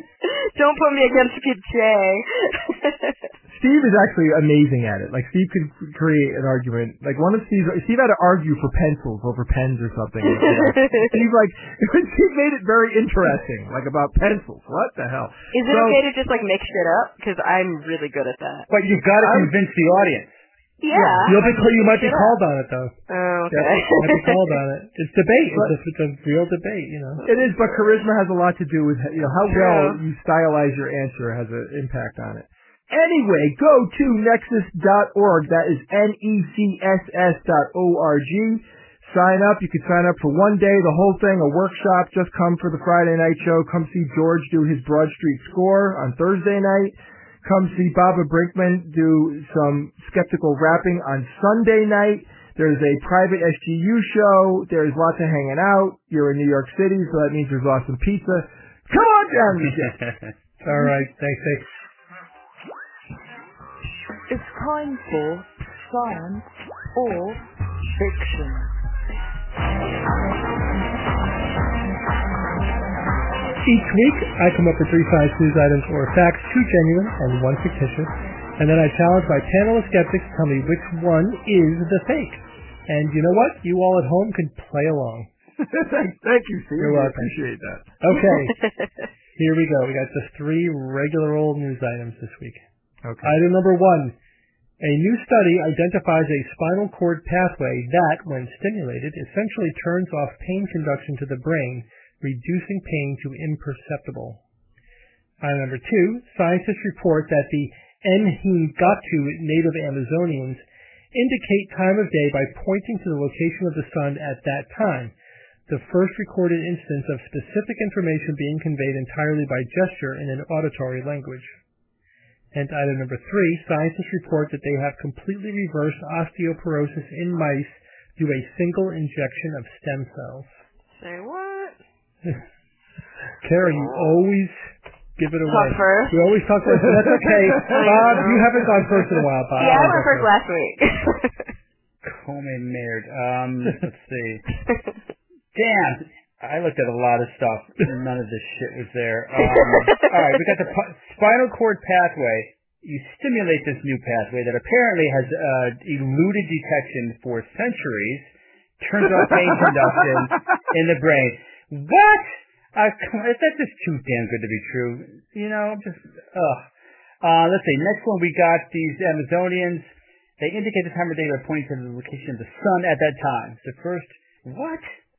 Don't put me against Kid Jay. Steve is actually amazing at it. Like, Steve could create an argument. Like, one of Steve's, Steve had to argue for pencils over pens or something. Steve, like, Steve made it very interesting, like, about pencils. What the hell? Is it So- okay to just, like, make shit up? Because I'm really good at that. But you've got to convince the audience. Yeah. You'll be you might be Shut up. called on it though. Oh, okay. You might be called on it. It's debate. It's a, it's a real debate, you know. It is, but charisma has a lot to do with, you know, how True. well you stylize your answer has an impact on it. Anyway, go to nexus dot org. That is N E C S S dot O R G. Sign up. You can sign up for one day, the whole thing, a workshop. Just come for the Friday night show. Come see George do his Broad Street score on Thursday night. Come see Baba Brinkman do some skeptical rapping on Sunday night. There's a private S G U show. There's lots of hanging out. You're in New York City, so that means there's awesome pizza. Come on down. All right. Thanks, thanks. It's time for science or fiction. Each week, I come up with three science news items or facts, two genuine and one fictitious, and then I challenge my panel of skeptics to tell me which one is the fake. And you know what? You all at home can play along. Thank you, Steve. You're I welcome. appreciate that. Okay, here we go. We got just three regular old news items this week. Okay. Item number one. A new study identifies a spinal cord pathway that, when stimulated, essentially turns off pain conduction to the brain, reducing pain to imperceptible. Item number two, scientists report that the Ngatu native Amazonians indicate time of day by pointing to the location of the sun at that time, the first recorded instance of specific information being conveyed entirely by gesture in an auditory language. And item number three, scientists report that they have completely reversed osteoporosis in mice through a single injection of stem cells. Say what? Kara, you always give it away. Talk first. You always talk first. That's okay. Bob, you haven't gone first in a while, Bob. Yeah, I went first last week. Come Maynard. Um, let's see. Damn. I looked at a lot of stuff. None of this shit was there. Um, all right, we got the p- spinal cord pathway. You stimulate this new pathway that apparently has uh, eluded detection for centuries. Turns off pain conduction in the brain. What? Uh, that's just too damn good to be true. You know, just ugh. Uh, let's see. Next one, we got these Amazonians. They indicate the time of day by pointing to the location of the sun at that time. So first, what?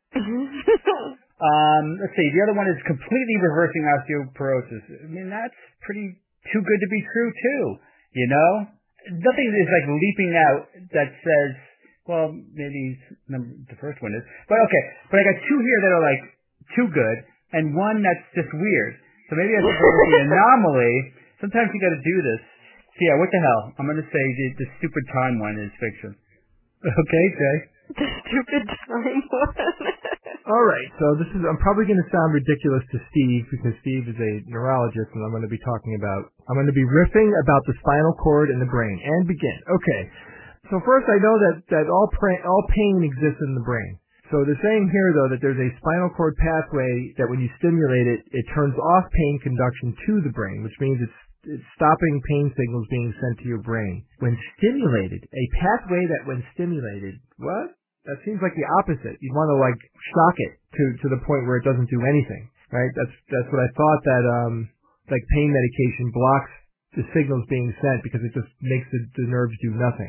um, let's see. The other one is completely reversing osteoporosis. I mean, that's pretty too good to be true too. You know, nothing is like leaping out that says, well, maybe number, the first one is, but okay. But I got two here that are like too good, and one that's just weird. So maybe that's the anomaly. Sometimes you got to do this. So yeah, what the hell? I'm going to say the, the stupid time one is fiction. Okay, Jay. The stupid time one. All right, so this is, I'm probably going to sound ridiculous to Steve because Steve is a neurologist and I'm going to be talking about, I'm going to be riffing about the spinal cord and the brain. And begin. Okay, so first I know that, that all, pra- all pain exists in the brain. So they're saying here, though, that there's a spinal cord pathway that when you stimulate it, it turns off pain conduction to the brain, which means it's, it's stopping pain signals being sent to your brain. When stimulated, a pathway that when stimulated, what? That seems like the opposite. You'd want to, like, shock it to, to the point where it doesn't do anything, right? That's that's what I thought, that, um, like, pain medication blocks the signals being sent because it just makes the, the nerves do nothing.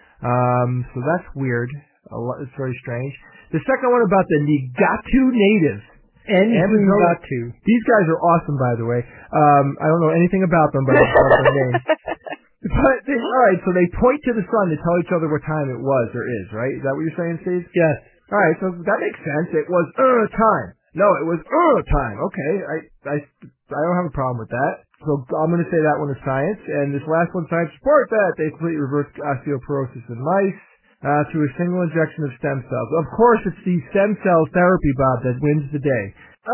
Um, so that's weird. A lot, it's very strange. The second one about the Ngatu natives. Ngatu. These guys are awesome, by the way. Um, I don't know anything about them, but I love their names. But they, all right, so they point to the sun to tell each other what time it was or is, right? Is that what you're saying, Steve? Yes. All right, so that makes sense. It was uh time. No, it was uh time. Okay, I I I don't have a problem with that. So I'm going to say that one is science, and this last one, science support that they completely reversed osteoporosis in mice uh, through a single injection of stem cells. Of course, it's the stem cell therapy, Bob, that wins the day.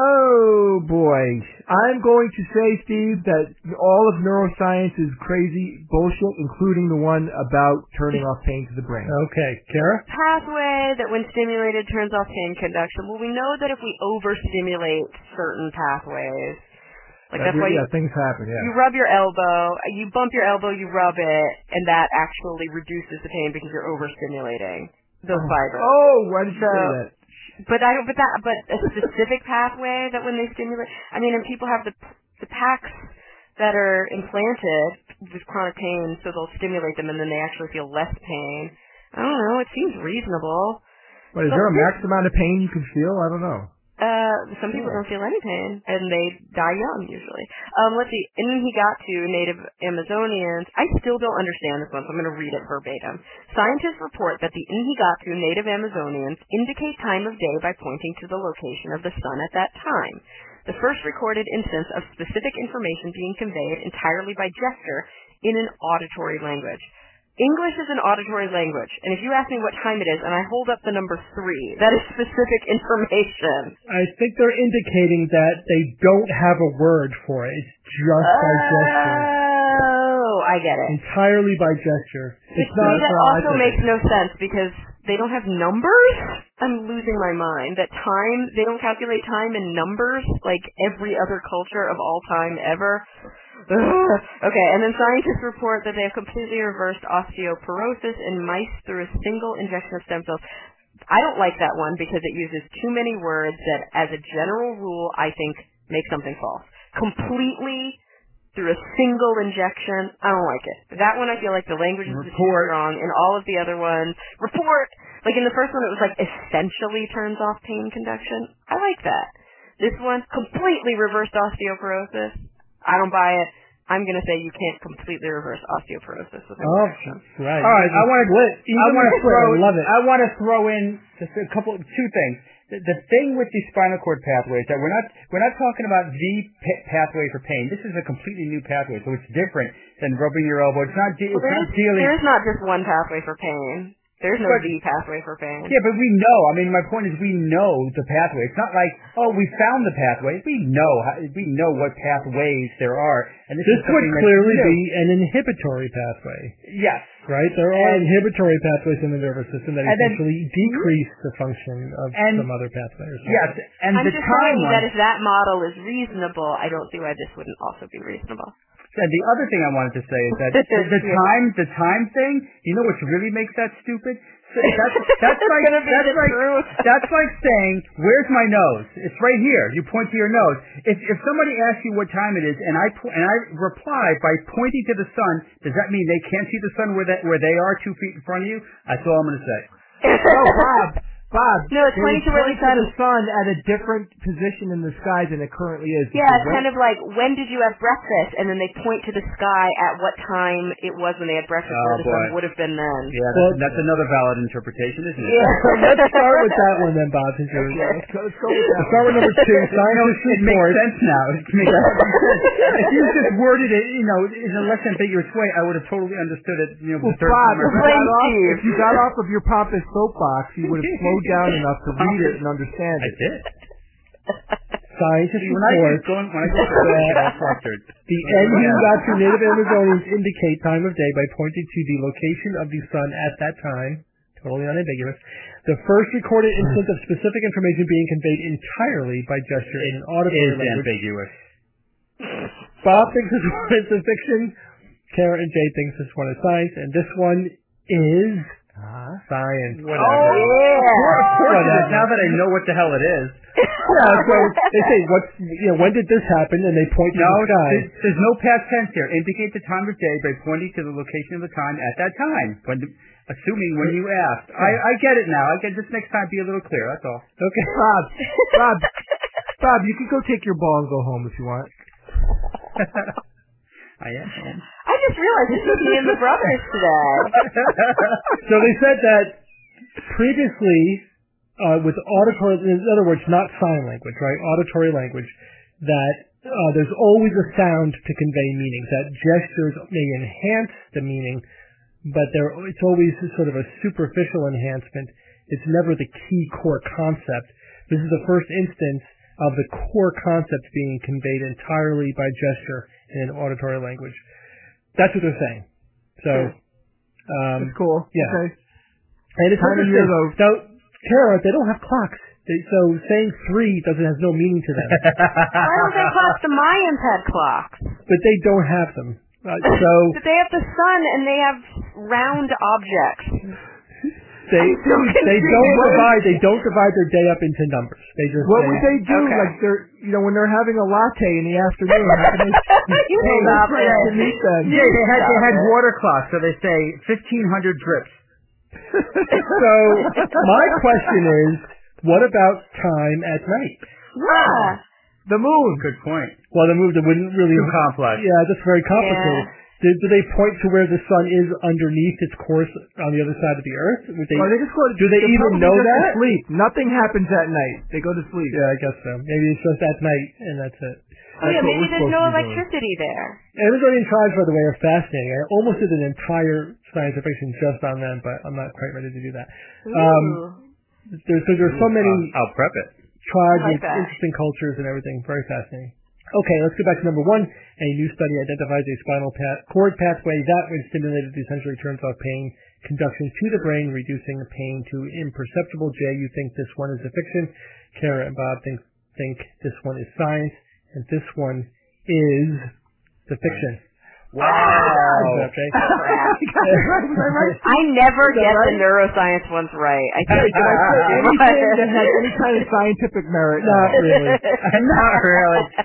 Oh, boy. I'm going to say, Steve, that all of neuroscience is crazy bullshit, including the one about turning off pain to the brain. Okay. Kara? Pathway that when stimulated turns off pain conduction. Well, we know that if we overstimulate certain pathways, like that, that's why yeah, you, things happen, yeah. you rub your elbow, you bump your elbow, you rub it, and that actually reduces the pain because you're overstimulating those oh. fibers. Oh, why did you so, say that? But I don't. But that. But a specific pathway that when they stimulate. I mean, and people have the the packs that are implanted with chronic pain, so they'll stimulate them, and then they actually feel less pain. I don't know. It seems reasonable. Wait, is so, there a max amount of pain you can feel? I don't know. Uh, some people don't feel any pain, and they die young usually. Um, let's see. Ngatu native Amazonians. I still don't understand this one, so I'm going to read it verbatim. Scientists report that the Ngatu native Amazonians indicate time of day by pointing to the location of the sun at that time. The first recorded instance of specific information being conveyed entirely by gesture in an auditory language. English is an auditory language, and if you ask me what time it is, and I hold up the number three, that is specific information. I think they're indicating that they don't have a word for it. It's just oh, by gesture. Oh, I get it. Entirely by gesture. It's See, not. that also makes no sense because they don't have numbers? I'm losing my mind. That time, they don't calculate time in numbers like every other culture of all time ever. Okay, and then scientists report that they have completely reversed osteoporosis in mice through a single injection of stem cells. I don't like that one because it uses too many words that, as a general rule, I think make something false. Completely through a single injection. I don't like it. That one I feel like the language is too strong, and all of the other ones, report, like in the first one it was like essentially turns off pain conduction. I like that. This one, completely reversed osteoporosis. I don't buy it. I'm going to say you can't completely reverse osteoporosis with oh, injection. Right. All right, I want to I want to throw I love it. I want to throw in just a couple two things. The, the thing with these spinal cord pathways that we're not we're not talking about the p- pathway for pain. This is a completely new pathway, so it's different than rubbing your elbow. It's not de- well, it's not dealing. There's not just one pathway for pain. There's no but, V pathway for pain. Yeah, but we know. I mean, my point is we know the pathway. It's not like, oh, we found the pathway. We know how, we know what pathways there are. And this, this is would clearly be an inhibitory pathway. Yes. Right? There are and, inhibitory pathways in the nervous system that essentially then, decrease the function of and, some other pathway. Or yes. And I'm the just time saying one, that if that model is reasonable, I don't see why this wouldn't also be reasonable. And the other thing I wanted to say is that the, the time, the time thing, you know what really makes that stupid? That's, that's like, that's like, that's like saying, where's my nose? It's right here. You point to your nose. If, if somebody asks you what time it is, and I, and I reply by pointing to the sun, does that mean they can't see the sun where they, where they are two feet in front of you? That's all I'm going to say. Oh, Bob. Bob, no, it's pointing to where the sun the sun at a different position in the sky than it currently is. Yeah, it's kind of like, when did you have breakfast? And then they point to the sky at what time it was when they had breakfast, oh, where the boy. sun would have been then. Yeah, that's, well, that's another valid interpretation, isn't it? Yeah. Let's start with that one then, Bob. Since you're, let's, go, let's go with that. Let's start with number two. Scientists it makes sense now. It makes sense. If you just worded it, you know, in a less ambiguous way, I would have totally understood it. You know, well, the third Bob, time if, you got off, if you got off of your pompous soapbox, you would have slowed down enough to read it and understand it. I did. Scientists when report I going, when I go to bed, all flustered. The N U After Native Amazonians indicate time of day by pointing to the location of the sun at that time, totally unambiguous. The first recorded instance of specific information being conveyed entirely by gesture in an auditory is language. ambiguous. Bob thinks this one is a fiction. Kara and Jay thinks this one is science, and this one is uh, science. Whatever. Oh, yeah. Of course it is. Now that I know what the hell it is. Yeah, so they say, what's, you know, when did this happen? And they point to no, the sky. There's, there's no past tense here. Indicate the time of day by pointing to the location of the time at that time. When the, assuming when you asked. I, I get it now. I get this next time be a little clear. That's all. Okay. Bob, Bob, Bob, you can go take your ball and go home if you want. I am. I just realized this is me and the brothers today. So they said that previously, uh, with auditory, in other words, not sign language, right? Auditory language, that uh, there's always a sound to convey meanings. That gestures may enhance the meaning, but there it's always sort of a superficial enhancement. It's never the key core concept. This is the first instance of the core concept being conveyed entirely by gesture in auditory language. That's what they're saying. So, um, that's cool. Yeah. Okay. And it's Time of year, though. Now, Tara, they don't have clocks. They, so saying three doesn't has no meaning to them. Why don't they clocks? The Mayans had clocks. But they don't have them. Uh, so but they have the sun and they have round objects. They they don't divide they don't divide their day up into numbers. They just what say, would they do? Okay. Like they're you know when they're having a latte in the afternoon. How can they, you hey, stop let's it. to meet them. Yeah, they had they had water clocks, so they say fifteen hundred drips. So my question is, what about time at night? Yeah. The moon. Good point. Well, the move that wouldn't really Too complex. Yeah, that's very complicated. Yeah. Do, do they point to where the sun is underneath its course on the other side of the earth? Would they, Well, they just go to, do they, they even know just that? Sleep. Nothing happens at night. They go to sleep. Yeah, I guess so. Maybe it's just at night, and that's it. Oh, yeah, That's what maybe we're there's supposed no to be doing. electricity there. Amazonian tribes, by the way, are fascinating. I almost did an entire science fiction just on them, but I'm not quite ready to do that. Ooh. Um, there's, so there's so many I'll, I'll prep it. tribes I like with that. interesting cultures and everything. Very fascinating. Okay, let's go back to number one. A new study identifies a spinal path, cord pathway that, when stimulated, essentially turns off pain conduction to the brain, reducing the pain to imperceptible. Jay, you think this one is a fiction. Kara and Bob think, think this one is science. And this one is the fiction. Wow. Okay. I never get right? the neuroscience ones right. I think Did I say anything that has any kind of scientific merit? Not really. Not really.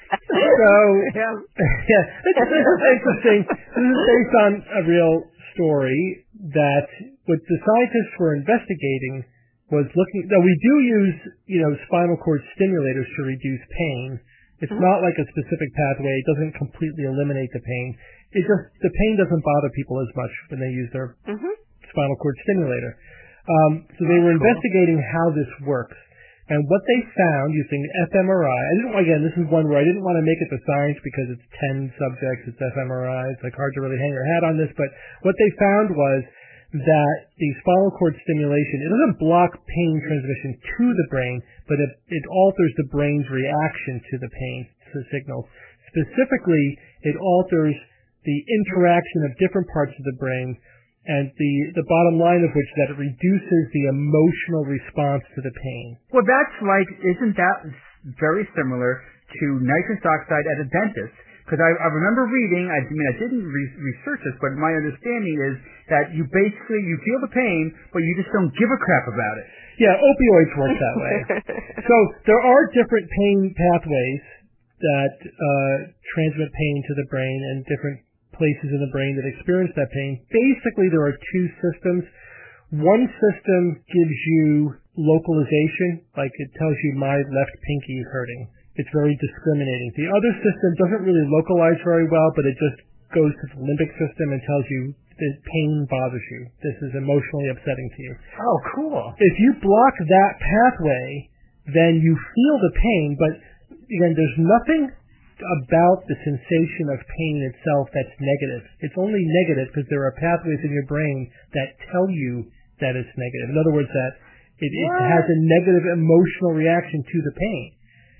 So, yeah, yeah this, this is interesting. This is based on a real story that what the scientists were investigating was looking, though we do use, you know, spinal cord stimulators to reduce pain. It's mm-hmm. not like a specific pathway. It doesn't completely eliminate the pain. It just, the pain doesn't bother people as much when they use their mm-hmm. spinal cord stimulator. Um, so they were cool. investigating how this works. And what they found using fMRI, I didn't, again, this is one where I didn't want to make it the science because it's ten subjects, it's fMRI, it's like hard to really hang your hat on this, but what they found was that the spinal cord stimulation, it doesn't block pain transmission to the brain, but it, it alters the brain's reaction to the pain to the signals. Specifically, it alters the interaction of different parts of the brain, and the, the bottom line of which is that it reduces the emotional response to the pain. Well, that's like, isn't that very similar to nitrous oxide at a dentist? Because I, I remember reading, I mean, I didn't re- research this, but my understanding is that you basically, you feel the pain, but you just don't give a crap about it. Yeah, opioids work that way. So there are different pain pathways that uh, transmit pain to the brain and different places in the brain that experience that pain. Basically, there are two systems. One system gives you localization, like it tells you my left pinky is hurting. It's very discriminating. The other system doesn't really localize very well, but it just goes to the limbic system and tells you that pain bothers you. This is emotionally upsetting to you. Oh, cool. If you block that pathway, then you feel the pain, but again, there's nothing about the sensation of pain itself that's negative. It's only negative because there are pathways in your brain that tell you that it's negative. In other words, that it, it has a negative emotional reaction to the pain.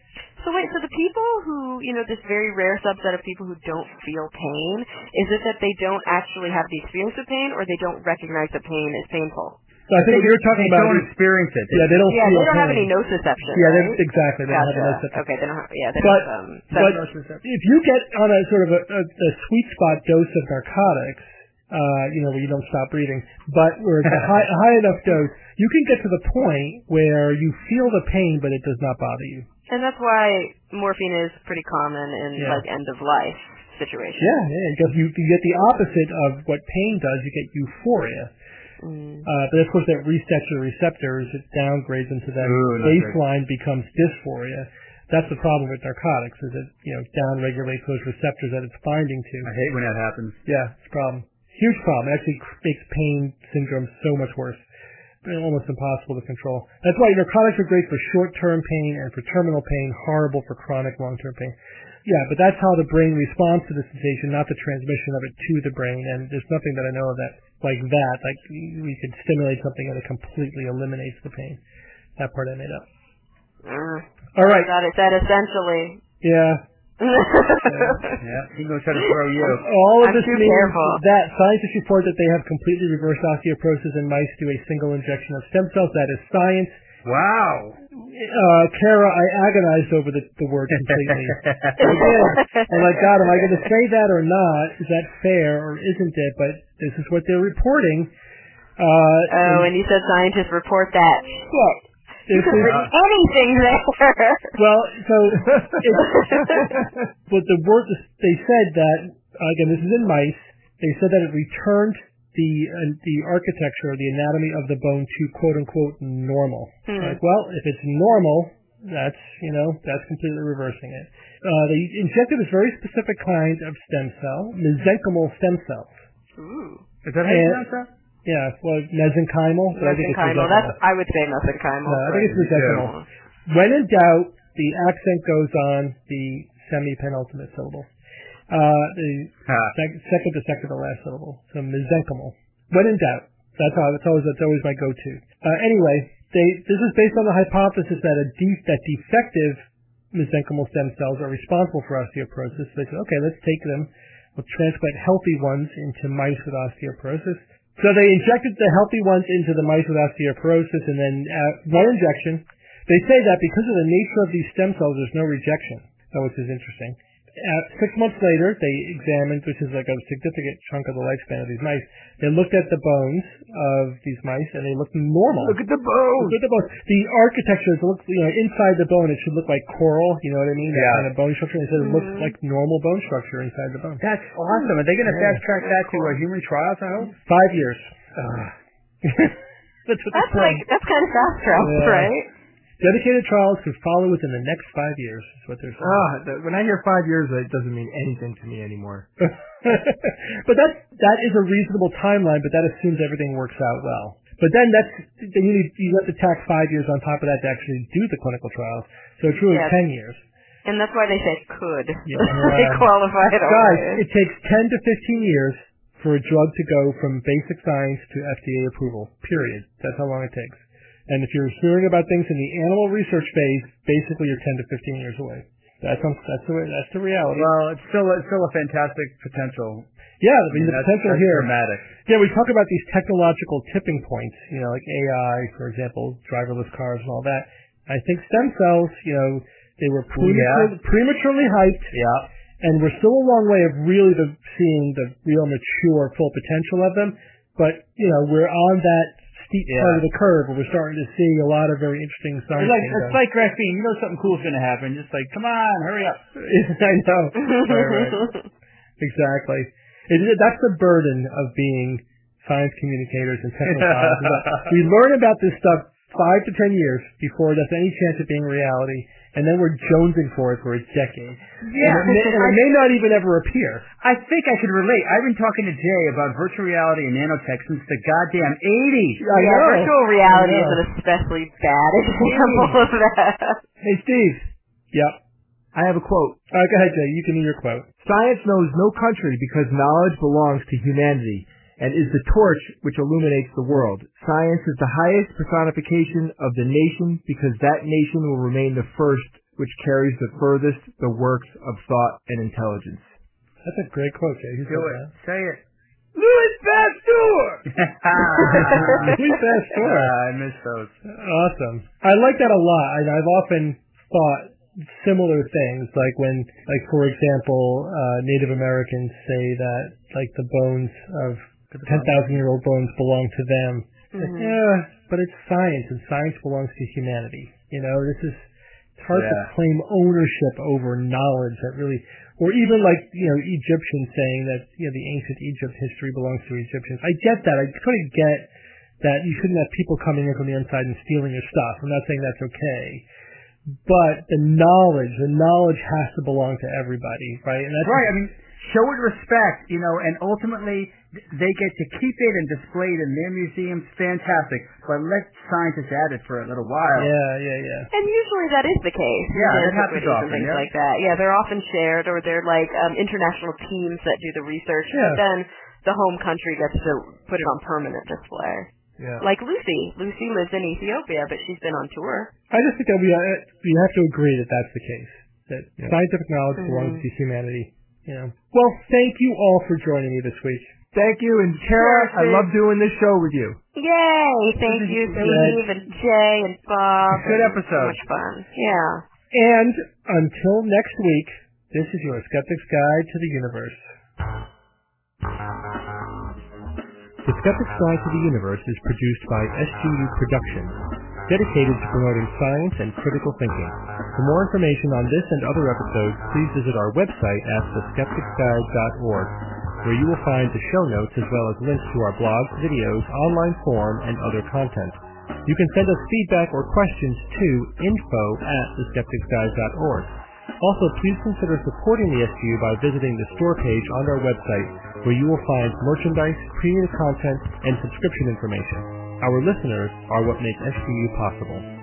So wait, so the people who, you know, this very rare subset of people who don't feel pain, is it that they don't actually have the experience of pain, or they don't recognize that pain is painful? So I think they, you're talking they about... They don't experience it. Yeah, they don't yeah, feel they don't pain. have any nociception, Yeah, right? they, exactly. They gotcha. don't have nociception. Okay, they don't have, yeah, they but, don't have um, but nociception. if you get on a sort of a, a, a sweet spot dose of narcotics, uh, you know, where you don't stop breathing, but where it's a high, a high enough dose, you can get to the point where you feel the pain, but it does not bother you. And that's why morphine is pretty common in, yeah. like, end-of-life situations. Yeah, yeah, because you, you get the opposite of what pain does. You get euphoria. Mm. Uh, but of course that resets your receptors, it downgrades them to that Ooh, baseline right. becomes dysphoria. That's the problem with narcotics, is it, you know, downregulates those receptors that it's binding to. I hate when that happens. Yeah, it's a problem. Huge problem. It actually makes pain syndrome so much worse. Almost impossible to control. That's why narcotics are great for short-term pain and for terminal pain, horrible for chronic long-term pain. Yeah, but that's how the brain responds to the sensation, not the transmission of it to the brain. And there's nothing that I know of that like that. Like we could stimulate something that completely eliminates the pain. That part I made up. Mm. All right. That is that essentially. Yeah. yeah. yeah, he knows how to throw you. All of I'm this too means careful. that scientists report that they have completely reversed osteoporosis in mice through a single injection of stem cells. That is science. Wow. Uh, Kara, I agonized over the, the word completely. Again, I'm like, God, am I going to say that or not? Is that fair or isn't it? But this is what they're reporting. Uh, oh, and, and you said scientists report that. Shit. You could read anything there. Well, so it's, but the word they said that again, this is in mice. They said that it returned the uh, the architecture or the anatomy of the bone to quote unquote normal. Hmm. Like, well, if it's normal, that's you know that's completely reversing it. Uh, they injected this very specific kind of stem cell, mesenchymal stem cells. Ooh. Is that how you pronounce that? Yeah, well, mesenchymal. But I think it's mesenchymal. That's, I would say mesenchymal. No, I think it's mesenchymal. When in doubt, the accent goes on the semi-penultimate syllable. Uh, the ah. sec- second to second to last syllable. So mesenchymal. When in doubt. That's how. That's always. That's always my go-to. Uh, anyway, they. This is based on the hypothesis that a de- that defective mesenchymal stem cells are responsible for osteoporosis. So they said, okay, let's take them. We'll transplant healthy ones into mice with osteoporosis. So they injected the healthy ones into the mice with osteoporosis, and then uh, one injection. They say that because of the nature of these stem cells, there's no rejection, which is interesting. uh, six months later, they examined, which is like a significant chunk of the lifespan of these mice. They looked at the bones of these mice, and they looked normal. Look at the bones. Look at the bones. The architecture, it looks, you know, inside the bone, it should look like coral. You know what I mean? That Yeah. kind of bone structure. They said it looks Mm-hmm. like normal bone structure inside the bone. That's awesome. Are they going to Yeah. fast track that to uh, human trials, I hope? Five years. That's what That's they like said. that's kind of fast travel, Yeah. right? Dedicated trials could follow within the next five years, is what they're saying. Ah, that, when I hear five years, it doesn't mean anything to me anymore. But that that is a reasonable timeline, but that assumes everything works out well. But then that's then you need you have to tack five years on top of that to actually do the clinical trials. So it's really Yes. ten years. And that's why they say could. Yeah. They qualify it Guys, always. it takes ten to fifteen years for a drug to go from basic science to F D A approval. Period. That's how long it takes. And if you're hearing about things in the animal research phase, basically you're ten to fifteen years away. That's that's the that's the reality. Well, it's still it's still a fantastic potential. Yeah, I I mean, mean, the that's, potential that's here. dramatic. Yeah, we talk about these technological tipping points, you know, like A I, for example, driverless cars and all that. I think stem cells, you know, they were premature, yeah. prematurely hyped, Yeah. and we're still a long way of really the, seeing the real mature full potential of them. But, you know, we're on that steep Yeah. part of the curve where we're starting to see a lot of very interesting science. It's like being it's done. like graphene. You know something cool's going to happen. Just like, come on, hurry up. I know. Right, right. Exactly. It, that's the burden of being science communicators and technoscientists. We learn about this stuff five to ten years before it has any chance of being reality, and then we're jonesing for it for a decade. Yeah. And it, may, and it may not even ever appear. I think I could relate. I've been talking to Jay about virtual reality and nanotech since the goddamn eighties. I yeah, know. virtual reality I know. is an especially bad example of that. Hey, Steve. Yep. I have a quote. All right, go ahead, Jay. You can do your quote. Science knows no country because knowledge belongs to humanity and is the torch which illuminates the world. Science is the highest personification of the nation because that nation will remain the first which carries the furthest the works of thought and intelligence. That's a great quote, Jay. Who Do said it. that? Say it. Louis Pasteur! Louis Pasteur. Ah, I miss those. Awesome. I like that a lot. I, I've often thought similar things, like when, like for example, uh, Native Americans say that, like the bones of ten thousand year old bones belong to them. Mm-hmm. Yeah, but it's science, and science belongs to humanity. You know, this is it's hard Yeah. to claim ownership over knowledge that really, or even like you know Egyptians saying that you know the ancient Egypt history belongs to Egyptians. I get that. I totally get that you shouldn't have people coming in from the inside and stealing your stuff. I'm not saying that's okay. But the knowledge, the knowledge has to belong to everybody, right? And that's Right. I mean, show it respect, you know, and ultimately they get to keep it and display it in their museums. Fantastic. But let scientists at it for a little while. Yeah, yeah, yeah. And usually that is the case. Yeah, in that happens antiquities and often, things yeah. like that. Yeah, they're often shared, or they're like um, international teams that do the research. Yeah. But then the home country gets to put it on permanent display. Yeah. Like Lucy. Lucy lives in Ethiopia, but she's been on tour. I just think that we uh, we have to agree that that's the case. That Yeah. scientific knowledge Mhm. belongs to humanity. You know. Well, thank you all for joining me this week. Thank you, and Tara, I Perfect. love doing this show with you. Yay! Thank you, Steve and Jay and Bob. Good and episode. So much fun. Yeah. And until next week, this is your Skeptic's Guide to the Universe. The Skeptic's Guide to the Universe is produced by S G U Productions, dedicated to promoting science and critical thinking. For more information on this and other episodes, please visit our website at the skeptics guide dot org, where you will find the show notes as well as links to our blogs, videos, online forum, and other content. You can send us feedback or questions to info at the skeptics guide dot org. Also, please consider supporting the S G U by visiting the store page on our website, where you will find merchandise, premium content, and subscription information. Our listeners are what make S G U possible.